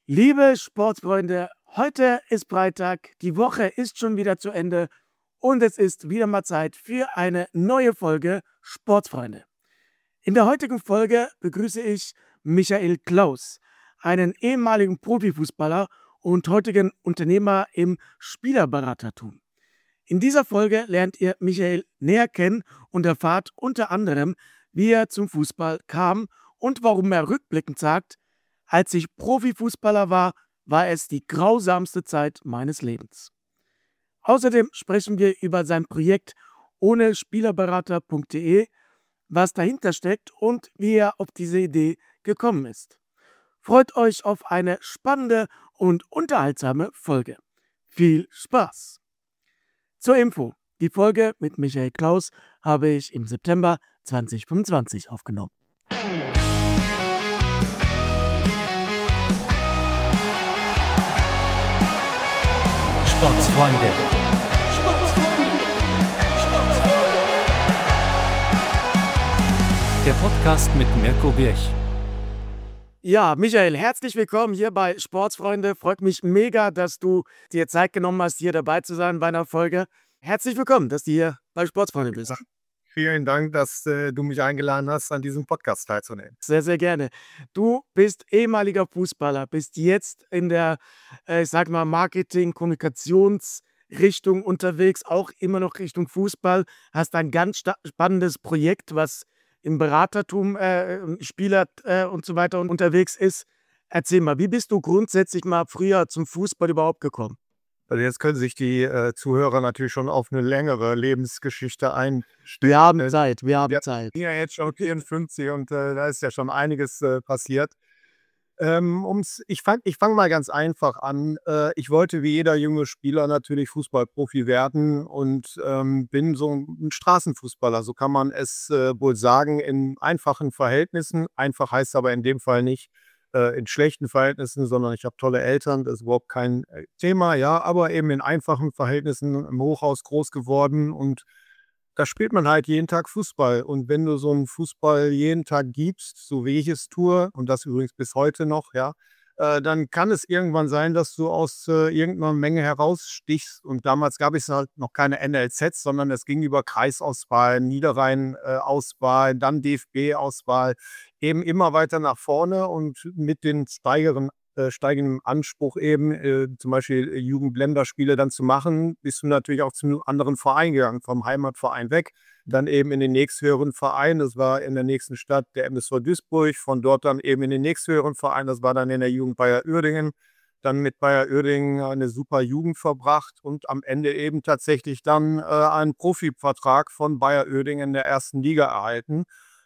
Liebe Sportfreunde, heute ist Freitag, die Woche ist schon wieder zu Ende und es ist wieder mal Zeit für eine neue Folge Sportfreunde. In der heutigen Folge begrüße ich Michael Klaus, einen ehemaligen Profifußballer und heutigen Unternehmer im Spielerberatertum. In dieser Folge lernt ihr Michael näher kennen und erfahrt unter anderem, wie er zum Fußball kam und warum er rückblickend sagt, als ich Profifußballer war, war es die grausamste Zeit meines Lebens. Außerdem sprechen wir über sein Projekt ohne Spielerberater.de, was dahinter steckt und wie er auf diese Idee gekommen ist. Freut euch auf eine spannende und unterhaltsame Folge. Viel Spaß! Zur Info: Die Folge mit Michael Klaus habe ich im September 2025 aufgenommen. Sportsfreunde. Der Podcast mit Mirko Birch. Ja, Michael, herzlich willkommen hier bei Sportsfreunde. Freut mich mega, dass du dir Zeit genommen hast, hier dabei zu sein bei einer Folge. Herzlich willkommen, dass du hier bei Sportsfreunde bist. Vielen Dank, dass du mich eingeladen hast, an diesem Podcast teilzunehmen. Sehr, sehr gerne. Du bist ehemaliger Fußballer, bist jetzt in der, ich sag mal, Marketing-, Kommunikationsrichtung unterwegs, auch immer noch Richtung Fußball. Hast ein ganz spannendes Projekt, was im Beratertum, Spieler und so weiter unterwegs ist. Erzähl mal, wie bist du grundsätzlich mal früher zum Fußball überhaupt gekommen? Also jetzt können sich die Zuhörer natürlich schon auf eine längere Lebensgeschichte einstellen. Wir haben Zeit. Ich bin ja jetzt schon 54 und da ist ja schon einiges passiert. Ich fange mal ganz einfach an. Ich wollte wie jeder junge Spieler natürlich Fußballprofi werden und bin so ein Straßenfußballer, so kann man es wohl sagen, in einfachen Verhältnissen. Einfach heißt aber in dem Fall nicht in schlechten Verhältnissen, sondern ich habe tolle Eltern, das ist überhaupt kein Thema, ja, aber eben in einfachen Verhältnissen im Hochhaus groß geworden und da spielt man halt jeden Tag Fußball. Und wenn du so einen Fußball jeden Tag gibst, so wie ich es tue und das übrigens bis heute noch, ja, dann kann es irgendwann sein, dass du aus irgend Menge herausstichst. Und damals gab es halt noch keine NLZs, sondern es ging über Kreisauswahl, Niederrhein Auswahl, dann DFB-Auswahl, eben immer weiter nach vorne und mit den steigendem Anspruch eben, zum Beispiel Jugendländerspiele dann zu machen, bist du natürlich auch zu einem anderen Verein gegangen, vom Heimatverein weg, dann eben in den nächsthöheren Verein, das war in der nächsten Stadt der MSV Duisburg, von dort dann eben in den nächsthöheren Verein, das war dann in der Jugend Bayer Uerdingen, dann mit Bayer Uerdingen eine super Jugend verbracht und am Ende eben tatsächlich dann einen Profivertrag von Bayer Uerdingen in der ersten Liga erhalten.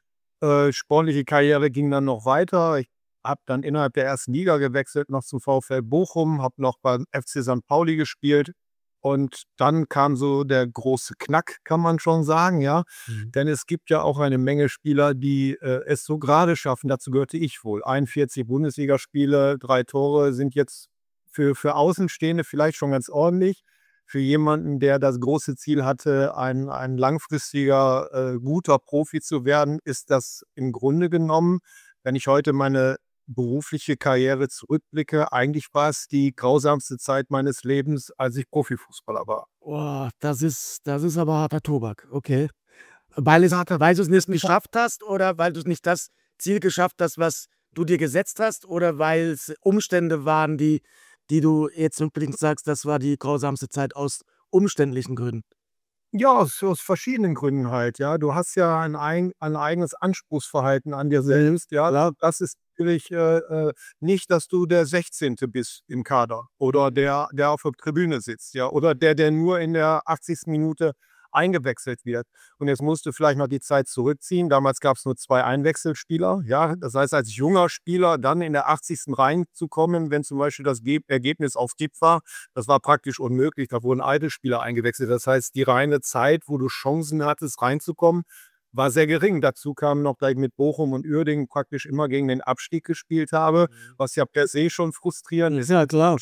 Sportliche Karriere ging dann noch weiter. Ich habe dann innerhalb der ersten Liga gewechselt, noch zum VfL Bochum, habe noch beim FC St. Pauli gespielt. Und dann kam so der große Knack, kann man schon sagen, ja. Denn es gibt ja auch eine Menge Spieler, die es so gerade schaffen. Dazu gehörte ich wohl. 41 Bundesligaspiele, 3 Tore sind jetzt für Außenstehende vielleicht schon ganz ordentlich. Für jemanden, der das große Ziel hatte, ein langfristiger, guter Profi zu werden, ist das im Grunde genommen, wenn ich heute meine berufliche Karriere zurückblicke, eigentlich war es die grausamste Zeit meines Lebens, als ich Profifußballer war. Oh, das ist aber harter Tobak, okay. Weil du es nicht geschafft hast oder weil du nicht das Ziel geschafft hast, was du dir gesetzt hast oder weil es Umstände waren, die du jetzt rückblickend sagst, das war die grausamste Zeit aus umständlichen Gründen? Ja, aus verschiedenen Gründen halt, ja. Du hast ja ein eigenes Anspruchsverhalten an dir selbst, ja. Das ist natürlich nicht, dass du der 16. bist im Kader oder der auf der Tribüne sitzt, ja, oder der nur in der 80. Minute eingewechselt wird. Und jetzt musst du vielleicht noch die Zeit zurückziehen. Damals gab es nur 2 Einwechselspieler, ja. Das heißt, als junger Spieler dann in der 80. reinzukommen, wenn zum Beispiel das Ergebnis auf Kipp war, das war praktisch unmöglich. Da wurden alte Spieler eingewechselt. Das heißt, die reine Zeit, wo du Chancen hattest, reinzukommen, war sehr gering. Dazu kam noch, dass ich mit Bochum und Uerdingen praktisch immer gegen den Abstieg gespielt habe, was ja per se schon frustrierend ist. Ja, klar.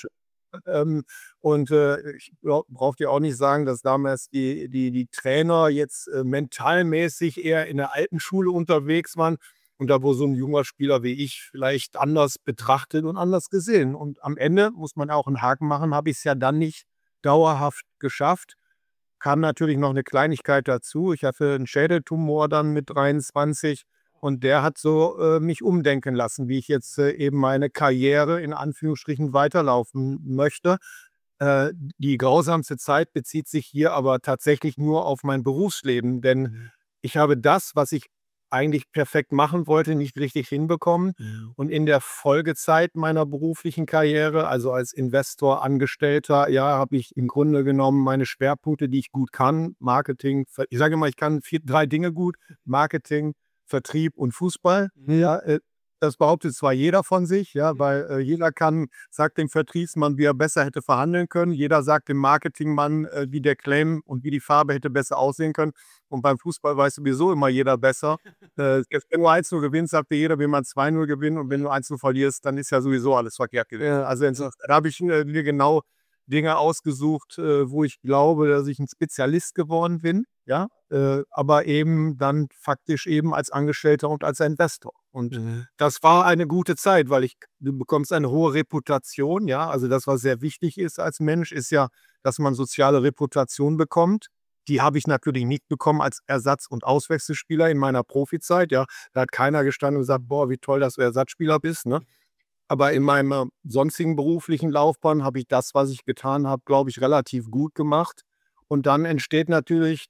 Ich brauche dir auch nicht sagen, dass damals die Trainer jetzt mentalmäßig eher in der alten Schule unterwegs waren. Und da wurde so ein junger Spieler wie ich vielleicht anders betrachtet und anders gesehen. Und am Ende, muss man auch einen Haken machen, habe ich es ja dann nicht dauerhaft geschafft. Kam natürlich noch eine Kleinigkeit dazu. Ich hatte einen Schädeltumor dann mit 23 und der hat so mich umdenken lassen, wie ich jetzt eben meine Karriere in Anführungsstrichen weiterlaufen möchte. Die grausamste Zeit bezieht sich hier aber tatsächlich nur auf mein Berufsleben, denn ich habe das, was ich eigentlich perfekt machen wollte, nicht richtig hinbekommen. Und in der Folgezeit meiner beruflichen Karriere, also als Investor, Angestellter, ja, habe ich im Grunde genommen meine Schwerpunkte, die ich gut kann, Marketing, ich sage immer, ich kann 3 Dinge gut: Marketing, Vertrieb und Fußball. Ja, das behauptet zwar jeder von sich, ja, weil jeder sagt dem Vertriebsmann, wie er besser hätte verhandeln können. Jeder sagt dem Marketingmann, wie der Claim und wie die Farbe hätte besser aussehen können. Und beim Fußball weiß sowieso immer jeder besser. Wenn du 1-0 gewinnst, sagt dir jeder, wie man 2-0 gewinnt. Und wenn du 1-0 verlierst, dann ist ja sowieso alles verkehrt gewesen. Also da habe ich mir genau Dinge ausgesucht, wo ich glaube, dass ich ein Spezialist geworden bin, ja, aber eben dann faktisch eben als Angestellter und als Investor. Und das war eine gute Zeit, weil du bekommst eine hohe Reputation, ja. Also das, was sehr wichtig ist als Mensch, ist ja, dass man soziale Reputation bekommt. Die habe ich natürlich nicht bekommen als Ersatz- und Auswechselspieler in meiner Profizeit, ja. Da hat keiner gestanden und gesagt: „Boah, wie toll, dass du Ersatzspieler bist", ne? Aber in meiner sonstigen beruflichen Laufbahn habe ich das, was ich getan habe, glaube ich, relativ gut gemacht. Und dann entsteht natürlich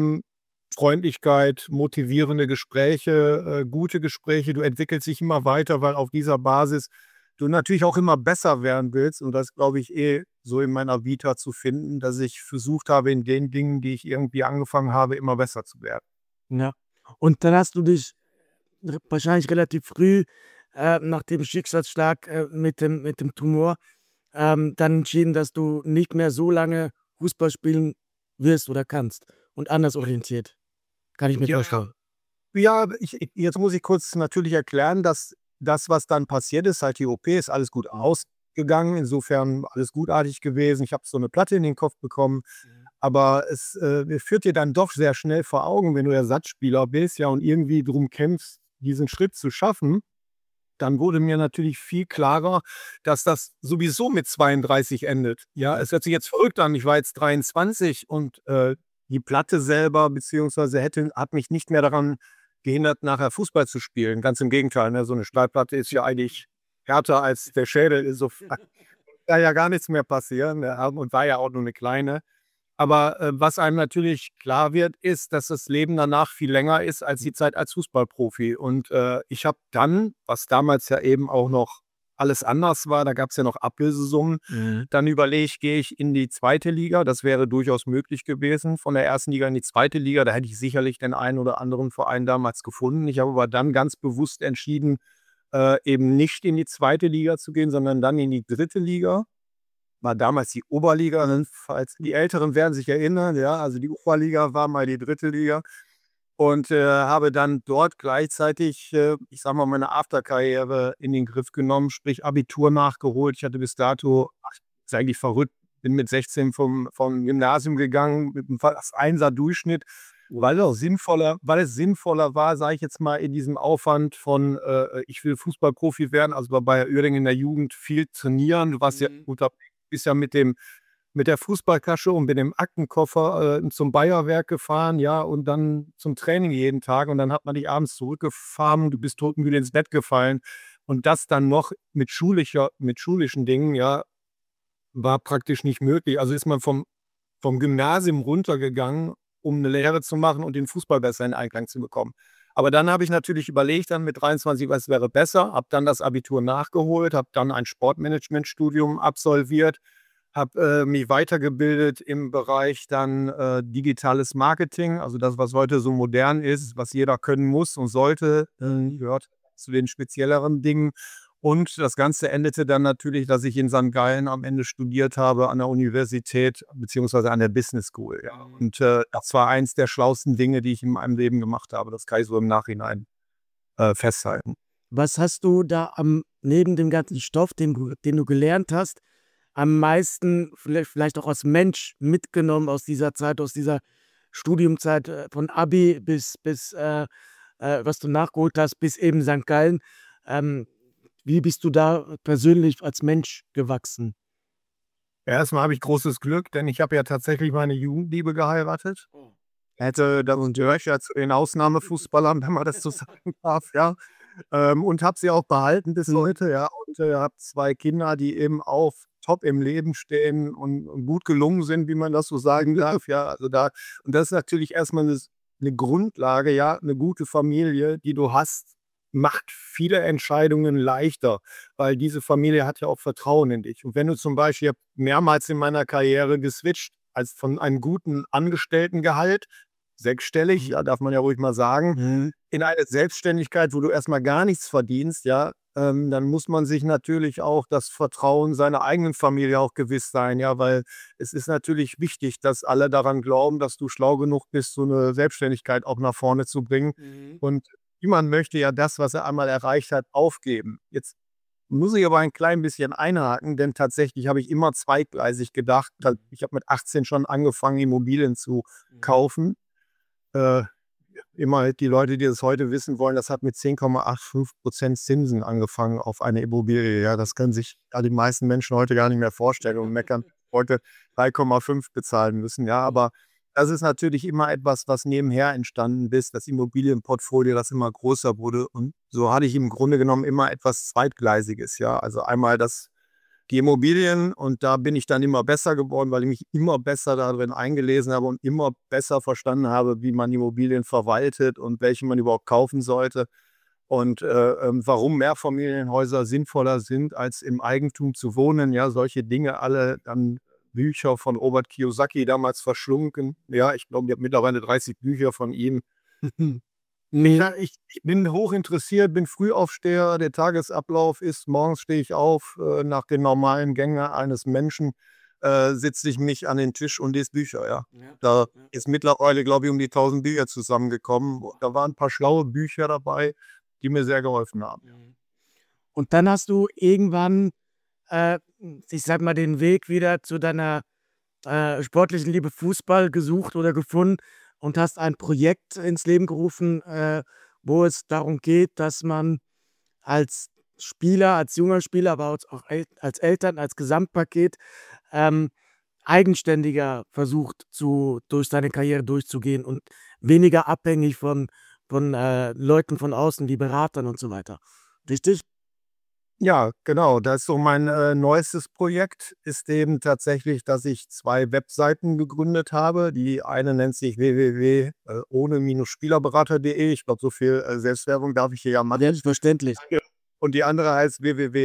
Teamfreundlichkeit, motivierende Gespräche, gute Gespräche. Du entwickelst dich immer weiter, weil auf dieser Basis du natürlich auch immer besser werden willst. Und das glaube ich so in meiner Vita zu finden, dass ich versucht habe, in den Dingen, die ich irgendwie angefangen habe, immer besser zu werden. Ja. Und dann hast du dich wahrscheinlich relativ früh nach dem Schicksalsschlag mit dem Tumor dann entschieden, dass du nicht mehr so lange Fußball spielen wirst oder kannst und anders orientiert. Kann ich mir Ja, vorstellen. ja, jetzt muss ich kurz natürlich erklären, dass das, was dann passiert ist, halt die OP, ist alles gut ausgegangen. Insofern alles gutartig gewesen. Ich habe so eine Platte in den Kopf bekommen. Aber es führt dir dann doch sehr schnell vor Augen, wenn du Ersatzspieler bist, ja, und irgendwie drum kämpfst, diesen Schritt zu schaffen. Dann wurde mir natürlich viel klarer, dass das sowieso mit 32 endet. Ja, es hört sich jetzt verrückt an. Ich war jetzt 23 und die Platte selber, beziehungsweise hat mich nicht mehr daran gehindert, nachher Fußball zu spielen. Ganz im Gegenteil, ne? So eine Stahlplatte ist ja eigentlich härter als der Schädel. Insofern da ja gar nichts mehr passieren, ne? Und war ja auch nur eine kleine. Aber was einem natürlich klar wird, ist, dass das Leben danach viel länger ist als die Zeit als Fußballprofi. Und ich habe dann, was damals ja eben auch noch alles anders war, da gab es ja noch Ablösesummen, dann überlegt, gehe ich in die 2. Liga. Das wäre durchaus möglich gewesen, von der 1. Liga in die 2. Liga. Da hätte ich sicherlich den einen oder anderen Verein damals gefunden. Ich habe aber dann ganz bewusst entschieden, eben nicht in die 2. Liga zu gehen, sondern dann in die 3. Liga. War damals die Oberliga, falls die Älteren werden sich erinnern, ja, also die Oberliga war mal die 3. Liga und habe dann dort gleichzeitig, ich sage mal, meine Afterkarriere in den Griff genommen, sprich Abitur nachgeholt. Ich hatte bis dato, ist eigentlich verrückt, bin mit 16 vom Gymnasium gegangen mit einem fast 1er Durchschnitt, weil es sinnvoller war, sage ich jetzt mal, in diesem Aufwand von, ich will Fußballprofi werden, also bei Bayer Uerdingen in der Jugend viel trainieren. Du warst ja bist ja mit der Fußballtasche und mit dem Aktenkoffer zum Bayerwerk gefahren, ja, und dann zum Training jeden Tag. Und dann hat man dich abends zurückgefahren, du bist todmüde ins Bett gefallen. Und das dann noch mit schulischen Dingen, ja, war praktisch nicht möglich. Also ist man vom Gymnasium runtergegangen, um eine Lehre zu machen und den Fußball besser in Einklang zu bekommen. Aber dann habe ich natürlich überlegt, dann mit 23, was wäre besser, habe dann das Abitur nachgeholt, habe dann ein Sportmanagementstudium absolviert, habe mich weitergebildet im Bereich dann digitales Marketing, also das, was heute so modern ist, was jeder können muss und sollte, gehört zu den spezielleren Dingen. Und das Ganze endete dann natürlich, dass ich in St. Gallen am Ende studiert habe an der Universität beziehungsweise an der Business School. Ja. Und das war eins der schlauesten Dinge, die ich in meinem Leben gemacht habe. Das kann ich so im Nachhinein festhalten. Was hast du da neben dem ganzen Stoff, den du gelernt hast, am meisten vielleicht auch als Mensch mitgenommen aus dieser Zeit, aus dieser Studiumzeit von Abi bis was du nachgeholt hast, bis eben St. Gallen. Wie bist du da persönlich als Mensch gewachsen? Erstmal habe ich großes Glück, denn ich habe ja tatsächlich meine Jugendliebe geheiratet. Hätte dann gehöre ich ja zu den Ausnahmefußballern, wenn man das so sagen darf, ja. Und habe sie auch behalten bis heute, ja. Und habe 2 Kinder, die eben auch top im Leben stehen und gut gelungen sind, wie man das so sagen darf, ja. Also und das ist natürlich erstmal eine Grundlage, ja. Eine gute Familie, die du hast, macht viele Entscheidungen leichter, weil diese Familie hat ja auch Vertrauen in dich. Und wenn du zum Beispiel ich habe mehrmals in meiner Karriere geswitcht, als von einem guten Angestelltengehalt, sechsstellig, ja, darf man ja ruhig mal sagen, in eine Selbstständigkeit, wo du erstmal gar nichts verdienst, ja, dann muss man sich natürlich auch das Vertrauen seiner eigenen Familie auch gewiss sein, ja, weil es ist natürlich wichtig, dass alle daran glauben, dass du schlau genug bist, so eine Selbstständigkeit auch nach vorne zu bringen. Und niemand möchte ja das, was er einmal erreicht hat, aufgeben. Jetzt muss ich aber ein klein bisschen einhaken, denn tatsächlich habe ich immer zweigleisig gedacht. Ich habe mit 18 schon angefangen, Immobilien zu kaufen. Äh, Immer die Leute, die das heute wissen wollen, das hat mit 10,85% Zinsen angefangen auf eine Immobilie. Ja, das können sich die meisten Menschen heute gar nicht mehr vorstellen und meckern, heute 3,5 bezahlen müssen. Ja, aber das ist natürlich immer etwas, was nebenher entstanden ist, das Immobilienportfolio, das immer größer wurde. Und so hatte ich im Grunde genommen immer etwas Zweitgleisiges. Ja, also einmal die Immobilien und da bin ich dann immer besser geworden, weil ich mich immer besser darin eingelesen habe und immer besser verstanden habe, wie man Immobilien verwaltet und welche man überhaupt kaufen sollte und warum Mehrfamilienhäuser sinnvoller sind, als im Eigentum zu wohnen. Ja, solche Dinge alle, dann Bücher von Robert Kiyosaki damals verschlungen. Ja, ich glaube, ich habe mittlerweile 30 Bücher von ihm. Ja, ich bin hochinteressiert, bin Frühaufsteher. Der Tagesablauf ist, morgens stehe ich auf, nach den normalen Gängen eines Menschen, setze ich mich an den Tisch und lese Bücher, ja. Da ist mittlerweile, glaube ich, um die 1.000 Bücher zusammengekommen. Da waren ein paar schlaue Bücher dabei, die mir sehr geholfen haben. Und dann hast du irgendwann, äh, ich sag mal, den Weg wieder zu deiner sportlichen Liebe Fußball gesucht oder gefunden und hast ein Projekt ins Leben gerufen, wo es darum geht, dass man als Spieler, als junger Spieler, aber auch als Eltern, als Gesamtpaket ähm, eigenständiger versucht, durch seine Karriere durchzugehen und weniger abhängig von Leuten von außen wie Beratern und so weiter. Richtig? Ja, genau. Das ist so mein neuestes Projekt, ist eben tatsächlich, dass ich 2 Webseiten gegründet habe. Die eine nennt sich www.ohne-spielerberater.de. Ich glaube, so viel Selbstwerbung darf ich hier ja machen. Selbstverständlich. Und die andere heißt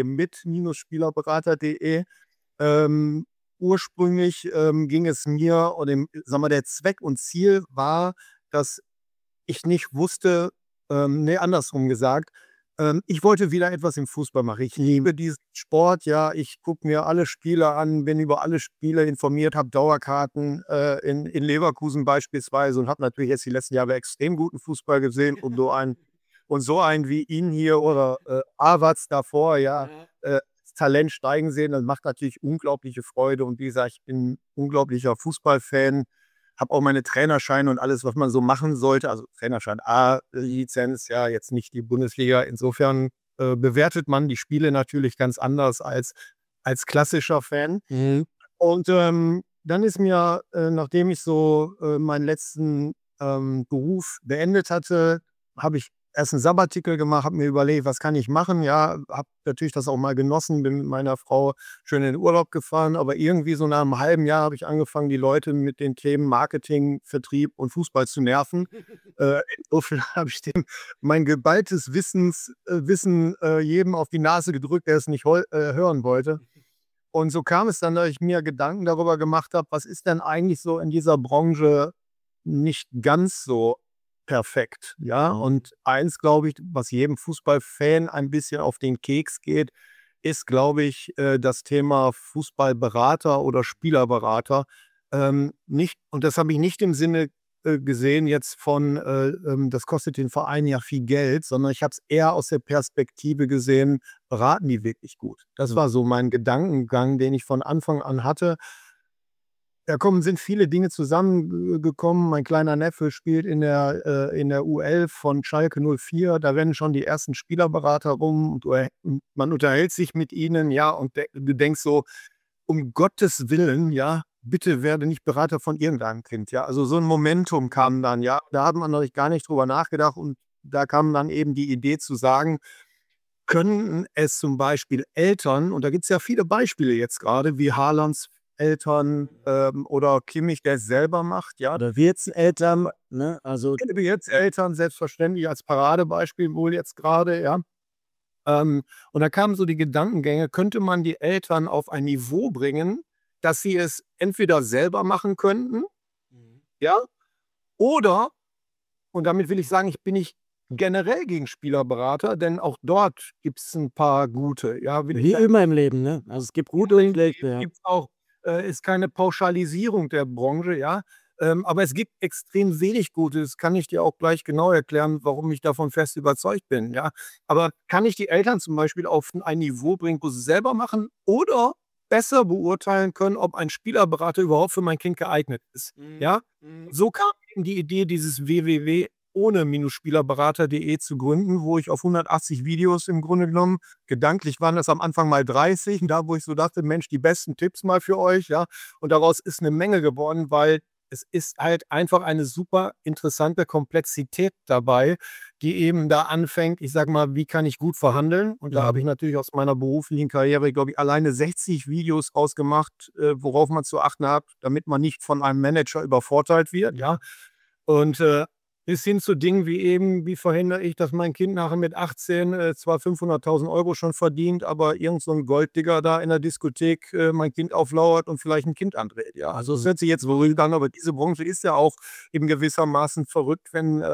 www.mit-spielerberater.de. Ähm, Ursprünglich ging es mir und der Zweck und Ziel war, dass ich nicht wusste, ne, andersrum gesagt, ich wollte wieder etwas im Fußball machen. Ich liebe diesen Sport, ja. Ich gucke mir alle Spiele an, bin über alle Spiele informiert, habe Dauerkarten in Leverkusen beispielsweise und habe natürlich jetzt die letzten Jahre extrem guten Fußball gesehen und so einen wie ihn hier oder Havertz davor, ja, das Talent steigen sehen. Das macht natürlich unglaubliche Freude. Und wie gesagt, ich bin ein unglaublicher Fußballfan, habe auch meine Trainerscheine und alles, was man so machen sollte. Also Trainerschein A-Lizenz, ja, jetzt nicht die Bundesliga. Insofern bewertet man die Spiele natürlich ganz anders als klassischer Fan. Und dann ist mir, nachdem ich so meinen letzten Beruf beendet hatte, habe ich erst 'n Sabbatical gemacht, habe mir überlegt: „Was kann ich machen?“ Ja, habe natürlich das auch mal genossen, bin mit meiner Frau schön in den Urlaub gefahren, aber irgendwie so nach 'nem halben Jahr habe ich angefangen, die Leute mit den Themen Marketing, Vertrieb und Fußball zu nerven. Insofern habe ich dem mein geballtes Wissen jedem auf die Nase gedrückt, der es nicht hören wollte. Und so kam es dann, dass ich mir Gedanken darüber gemacht habe, was ist denn eigentlich so in dieser Branche nicht ganz so perfekt, ja? Und eins, glaube ich, was jedem Fußballfan ein bisschen auf den Keks geht, ist, glaube ich, das Thema Fußballberater oder Spielerberater. Nicht und das habe ich nicht im Sinne gesehen jetzt von, das kostet den Verein ja viel Geld, sondern ich habe es eher aus der Perspektive gesehen, beraten die wirklich gut? Das war so mein Gedankengang, den ich von Anfang an hatte. sind viele Dinge zusammengekommen. Mein kleiner Neffe spielt in der U11 von Schalke 04. Da rennen schon die ersten Spielerberater rum und man unterhält sich mit ihnen, ja, und du denkst so, um Gottes Willen, ja, bitte werde nicht Berater von irgendeinem Kind, ja. Also so ein Momentum kam dann, ja. Da hat man noch gar nicht drüber nachgedacht und da kam dann eben die Idee zu sagen, können es zum Beispiel Eltern, und da gibt es ja viele Beispiele jetzt gerade, wie Haalands Eltern oder Kimmich, der es selber macht, ja. Oder wird's Eltern, ne? Also Wie jetzt Eltern selbstverständlich als Paradebeispiel wohl jetzt gerade, ja. Und da kamen so die Gedankengänge, könnte man die Eltern auf ein Niveau bringen, dass sie es entweder selber machen könnten, ja, oder, und damit will ich sagen, ich bin nicht generell gegen Spielerberater, denn auch dort gibt es ein paar gute, ja. wie immer im Leben, ne? Also es gibt gute und schlechte, ja. Gibt's auch, ist keine Pauschalisierung der Branche, ja. Aber es gibt extrem wenig Gute. Das kann ich dir auch gleich genau erklären, warum ich davon fest überzeugt bin, ja. Aber kann ich die Eltern zum Beispiel auf ein Niveau bringen, wo sie es selber machen oder besser beurteilen können, ob ein Spielerberater überhaupt für mein Kind geeignet ist, ja? So kam eben die Idee, dieses www ohne-spielerberater.de zu gründen, wo ich auf 180 Videos im Grunde genommen, gedanklich waren das am Anfang mal 30, da wo ich so dachte, Mensch, die besten Tipps mal für euch, ja. Und daraus ist eine Menge geworden, weil es ist halt einfach eine super interessante Komplexität dabei, die eben da anfängt, ich sage mal, wie kann ich gut verhandeln? Und da habe ich natürlich aus meiner beruflichen Karriere, glaube ich, alleine 60 Videos ausgemacht, worauf man zu achten hat, damit man nicht von einem Manager übervorteilt wird, ja. Und bis hin zu Dingen wie eben, wie verhindere ich, dass mein Kind nachher mit 18 zwar 500.000 Euro schon verdient, aber irgend so ein Golddigger da in der Diskothek mein Kind auflauert und vielleicht ein Kind andreht. Ja, also es hört sich jetzt so an, aber diese Branche ist ja auch eben gewissermaßen verrückt, wenn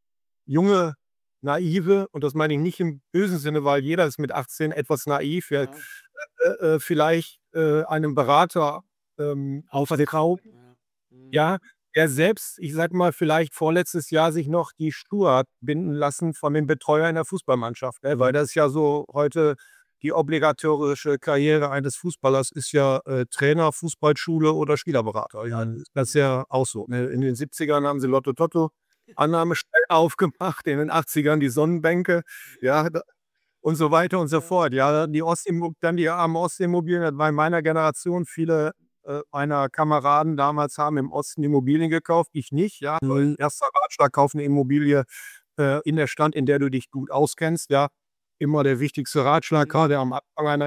junge, naive, und das meine ich nicht im bösen Sinne, weil jeder ist mit 18 etwas naiv, ja, vielleicht einem Berater vertraut, ja, er selbst, ich sage mal, vielleicht vorletztes Jahr sich noch die Schuhe hat binden lassen von dem Betreuer in der Fußballmannschaft, ne? Weil das ist ja so heute die obligatorische Karriere eines Fußballers ist ja Trainer, Fußballschule oder Spielerberater. Ja, das ist ja auch so, ne? In den 70ern haben sie Lotto Totto Annahmestellen aufgemacht, in den 80ern die Sonnenbänke, ja, und so weiter und so fort. Ja, dann die armen Ostimmobilien, das war in meiner Generation, viele meiner Kameraden damals haben im Osten Immobilien gekauft, ich nicht, ja. Erster Ratschlag, kauf eine Immobilie in der Stadt, in der du dich gut auskennst, ja. Immer der wichtigste Ratschlag, gerade am Anfang einer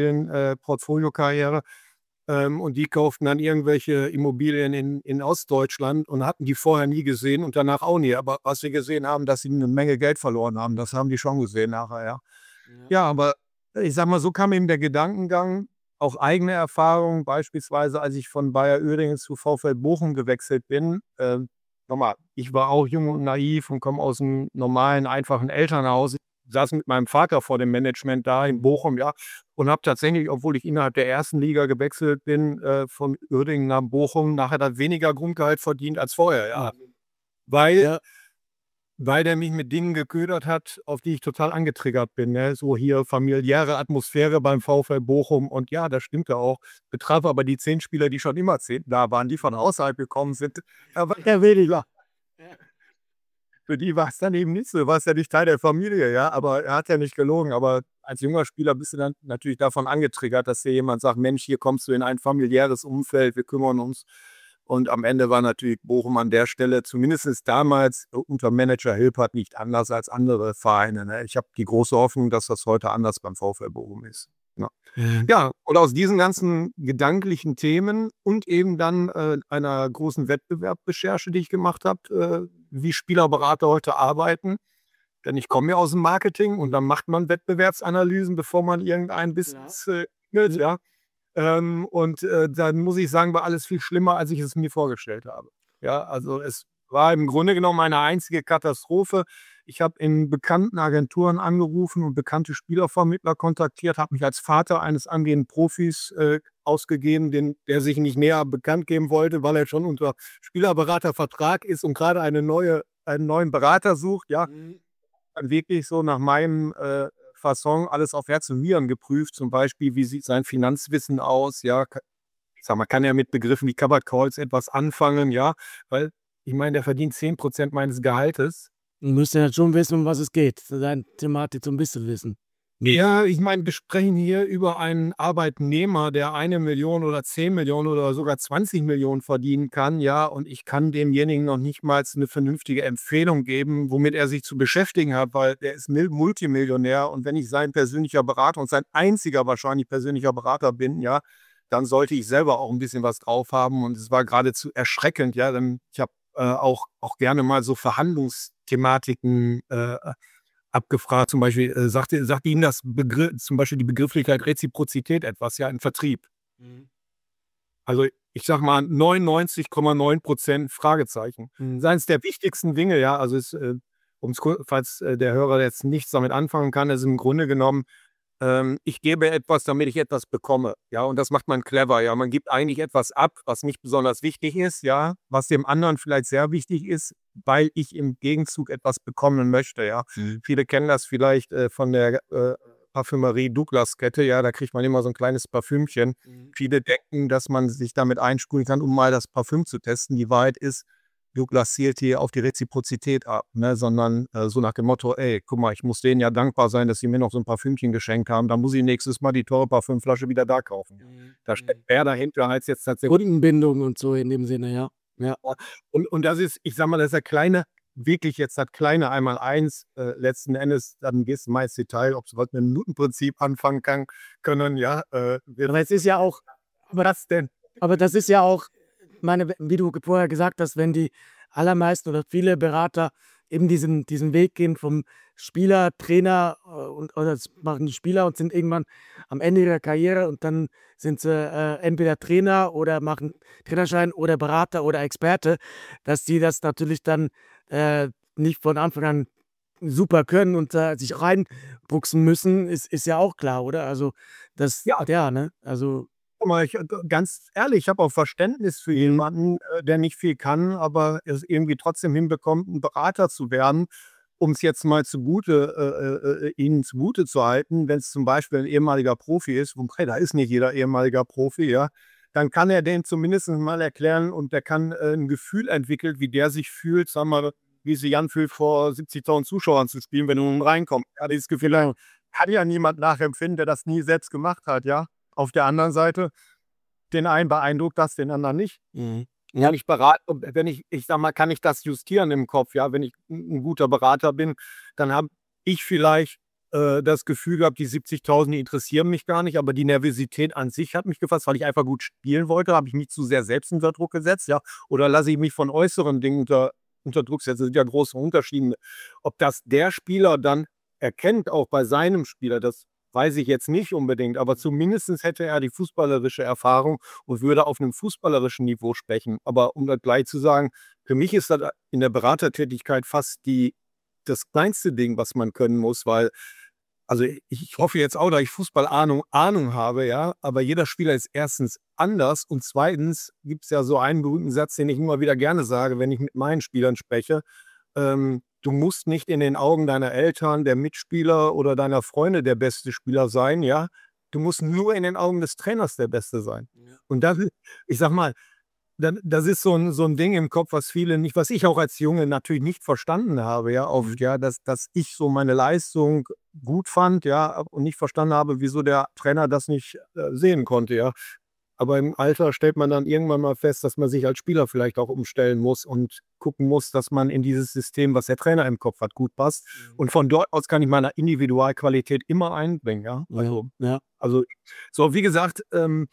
Immobilien-Portfoliokarriere. Und die kauften dann irgendwelche Immobilien in Ostdeutschland und hatten die vorher nie gesehen und danach auch nie. Aber was sie gesehen haben, dass sie eine Menge Geld verloren haben, das haben die schon gesehen nachher, ja. Ja, aber ich sag mal, so kam eben der Gedankengang, auch eigene Erfahrungen, beispielsweise als ich von Bayer Uerdingen zu VfL Bochum gewechselt bin. Nochmal, ich war auch jung und naiv und komme aus einem normalen, einfachen Elternhaus. Ich saß mit meinem Vater vor dem Management da in Bochum, ja, und habe tatsächlich, obwohl ich innerhalb der ersten Liga gewechselt bin, von Uerdingen nach Bochum, nachher dann weniger Grundgehalt verdient als vorher, ja. Weil der mich mit Dingen geködert hat, auf die ich total angetriggert bin, ne? So hier familiäre Atmosphäre beim VfL Bochum und ja, das stimmte auch. Betraf aber die 10 Spieler, die schon immer 10 da waren, die von außerhalb gekommen sind. Aber ja, weniger. Für die war es dann eben nicht so. Du warst ja nicht Teil der Familie, ja, aber er hat ja nicht gelogen. Aber als junger Spieler bist du dann natürlich davon angetriggert, dass dir jemand sagt, Mensch, hier kommst du in ein familiäres Umfeld, wir kümmern uns. Und am Ende war natürlich Bochum an der Stelle, zumindest damals unter Manager Hilpert, nicht anders als andere Vereine, ne? Ich habe die große Hoffnung, dass das heute anders beim VfL Bochum ist. Ja. Ja, und aus diesen ganzen gedanklichen Themen und eben dann einer großen Wettbewerbsrecherche, die ich gemacht habe, wie Spielerberater heute arbeiten. Denn ich komme ja aus dem Marketing und dann macht man Wettbewerbsanalysen, bevor man irgendein Business gründet, ja. Dann muss ich sagen, war alles viel schlimmer, als ich es mir vorgestellt habe. Ja, also es war im Grunde genommen eine einzige Katastrophe. Ich habe in bekannten Agenturen angerufen und bekannte Spielervermittler kontaktiert, habe mich als Vater eines angehenden Profis ausgegeben, der sich nicht näher bekannt geben wollte, weil er schon unter Spielerberatervertrag ist und gerade einen neuen Berater sucht. Ja, dann wirklich so nach meinem Fasson alles auf Herz und Nieren geprüft. Zum Beispiel, wie sieht sein Finanzwissen aus? Ja, ich sag mal, kann ja mit Begriffen wie Covered Calls etwas anfangen, ja, weil ich meine, der verdient 10% meines Gehaltes. Du müsst ja schon wissen, um was es geht. Deine Thematik so ein bisschen wissen. Ja, ich meine, wir sprechen hier über einen Arbeitnehmer, der 1 Million oder 10 Millionen oder sogar 20 Millionen verdienen kann, ja, und ich kann demjenigen noch nicht mal eine vernünftige Empfehlung geben, womit er sich zu beschäftigen hat, weil der ist Multimillionär und wenn ich sein persönlicher Berater und sein einziger wahrscheinlich persönlicher Berater bin, ja, dann sollte ich selber auch ein bisschen was drauf haben und es war geradezu erschreckend, ja, denn ich habe auch gerne mal so Verhandlungsthematiken abgefragt, zum Beispiel, sagt Ihnen zum Beispiel die Begrifflichkeit Reziprozität etwas, ja, im Vertrieb? Mhm. Also, ich sage mal 99,9% Fragezeichen. Mhm. Eines der wichtigsten Dinge, ja, also falls der Hörer jetzt nichts damit anfangen kann, ist im Grunde genommen, ich gebe etwas, damit ich etwas bekomme, ja, und das macht man clever, ja. Man gibt eigentlich etwas ab, was nicht besonders wichtig ist, ja, was dem anderen vielleicht sehr wichtig ist, weil ich im Gegenzug etwas bekommen möchte, ja. Viele kennen das vielleicht, von der, Parfümerie Douglas-Kette, ja, da kriegt man immer so ein kleines Parfümchen. Viele denken, dass man sich damit einsprühen kann, um mal das Parfüm zu testen. Die Wahrheit ist, Douglas zielt hier auf die Reziprozität ab, ne, sondern, so nach dem Motto: „Ey, guck mal, ich muss denen ja dankbar sein, dass sie mir noch so ein Parfümchen geschenkt haben. Da muss ich nächstes Mal die teure Parfümflasche wieder da kaufen." Da steckt mehr dahinter als jetzt tatsächlich. Kundenbindung und so in dem Sinne, ja. Ja. Und das ist, ich sage mal, das ist der kleine, wirklich jetzt das kleine Einmaleins. Letzten Endes, dann gehst du mal ins Detail, ob sie was mit dem Minutenprinzip anfangen können, ja, Aber es ist ja auch aber was denn? Aber das ist ja auch, meine, wie du vorher gesagt hast, wenn die allermeisten oder viele Berater eben diesen Weg gehen vom Spieler, Trainer, oder das machen die Spieler und sind irgendwann am Ende ihrer Karriere und dann sind sie entweder Trainer oder machen Trainerschein oder Berater oder Experte, dass die das natürlich dann nicht von Anfang an super können und sich reinfuchsen müssen, ist ja auch klar, oder? Also das, Ja. ja, ne? Also Guck mal, ganz ehrlich, ich habe auch Verständnis für jemanden, der nicht viel kann, aber es irgendwie trotzdem hinbekommt, 'n Berater zu werden, um es jetzt mal ihnen zugute zu halten, wenn es zum Beispiel ein ehemaliger Profi ist, wobei da ist nicht jeder ehemaliger Profi, ja, dann kann er den zumindest mal erklären und der kann, 'n Gefühl entwickeln, wie der sich fühlt, sagen wir mal, wie sich anfühlt, vor 70.000 Zuschauern zu spielen, wenn du nun reinkommst. Ja, dieses Gefühl kann ja niemand nachempfinden, der das nie selbst gemacht hat, ja. Auf der anderen Seite, den einen beeindruckt das, den anderen nicht. mhm. Wenn ich berate wenn ich sage mal, kann ich das justieren im Kopf, ja? Wenn ich 'n guter Berater bin, dann habe ich vielleicht, das Gefühl gehabt, die 70.000, die interessieren mich gar nicht, aber die Nervosität an sich hat mich gefasst, weil ich einfach gut spielen wollte. Habe ich mich zu sehr selbst unter Druck gesetzt, ja? Oder lasse ich mich von äußeren Dingen unter Druck setzen? Das sind ja große Unterschiede. Ob das der Spieler dann erkennt, auch bei seinem Spieler, das weiß ich jetzt nicht unbedingt, aber zumindest hätte er die fußballerische Erfahrung und würde auf 'nem fußballerischen Niveau sprechen. Aber um das gleich zu sagen, für mich ist das in der Beratertätigkeit fast das kleinste Ding, was man können muss, weil, also, ich hoffe jetzt auch, dass ich Ahnung habe, ja, aber jeder Spieler ist erstens anders und zweitens gibt es ja so einen berühmten Satz, den ich immer wieder gerne sage, wenn ich mit meinen Spielern spreche. Du musst nicht in den Augen deiner Eltern, der Mitspieler oder deiner Freunde der beste Spieler sein, ja? Du musst nur in den Augen des Trainers der Beste sein. Ja. Und das ist, ich sage mal, das ist so ein Ding im Kopf, was ich auch als Junge natürlich nicht verstanden habe, ja, oft, ja, dass ich so meine Leistung gut fand, ja, und nicht verstanden habe, wieso der Trainer das nicht, sehen konnte, ja. Aber im Alter stellt man dann irgendwann mal fest, dass man sich als Spieler vielleicht auch umstellen muss und gucken muss, dass man in dieses System, was der Trainer im Kopf hat, gut passt. Und von dort aus kann ich meine Individualqualität immer einbringen, ja. Ja. Also, so wie gesagt,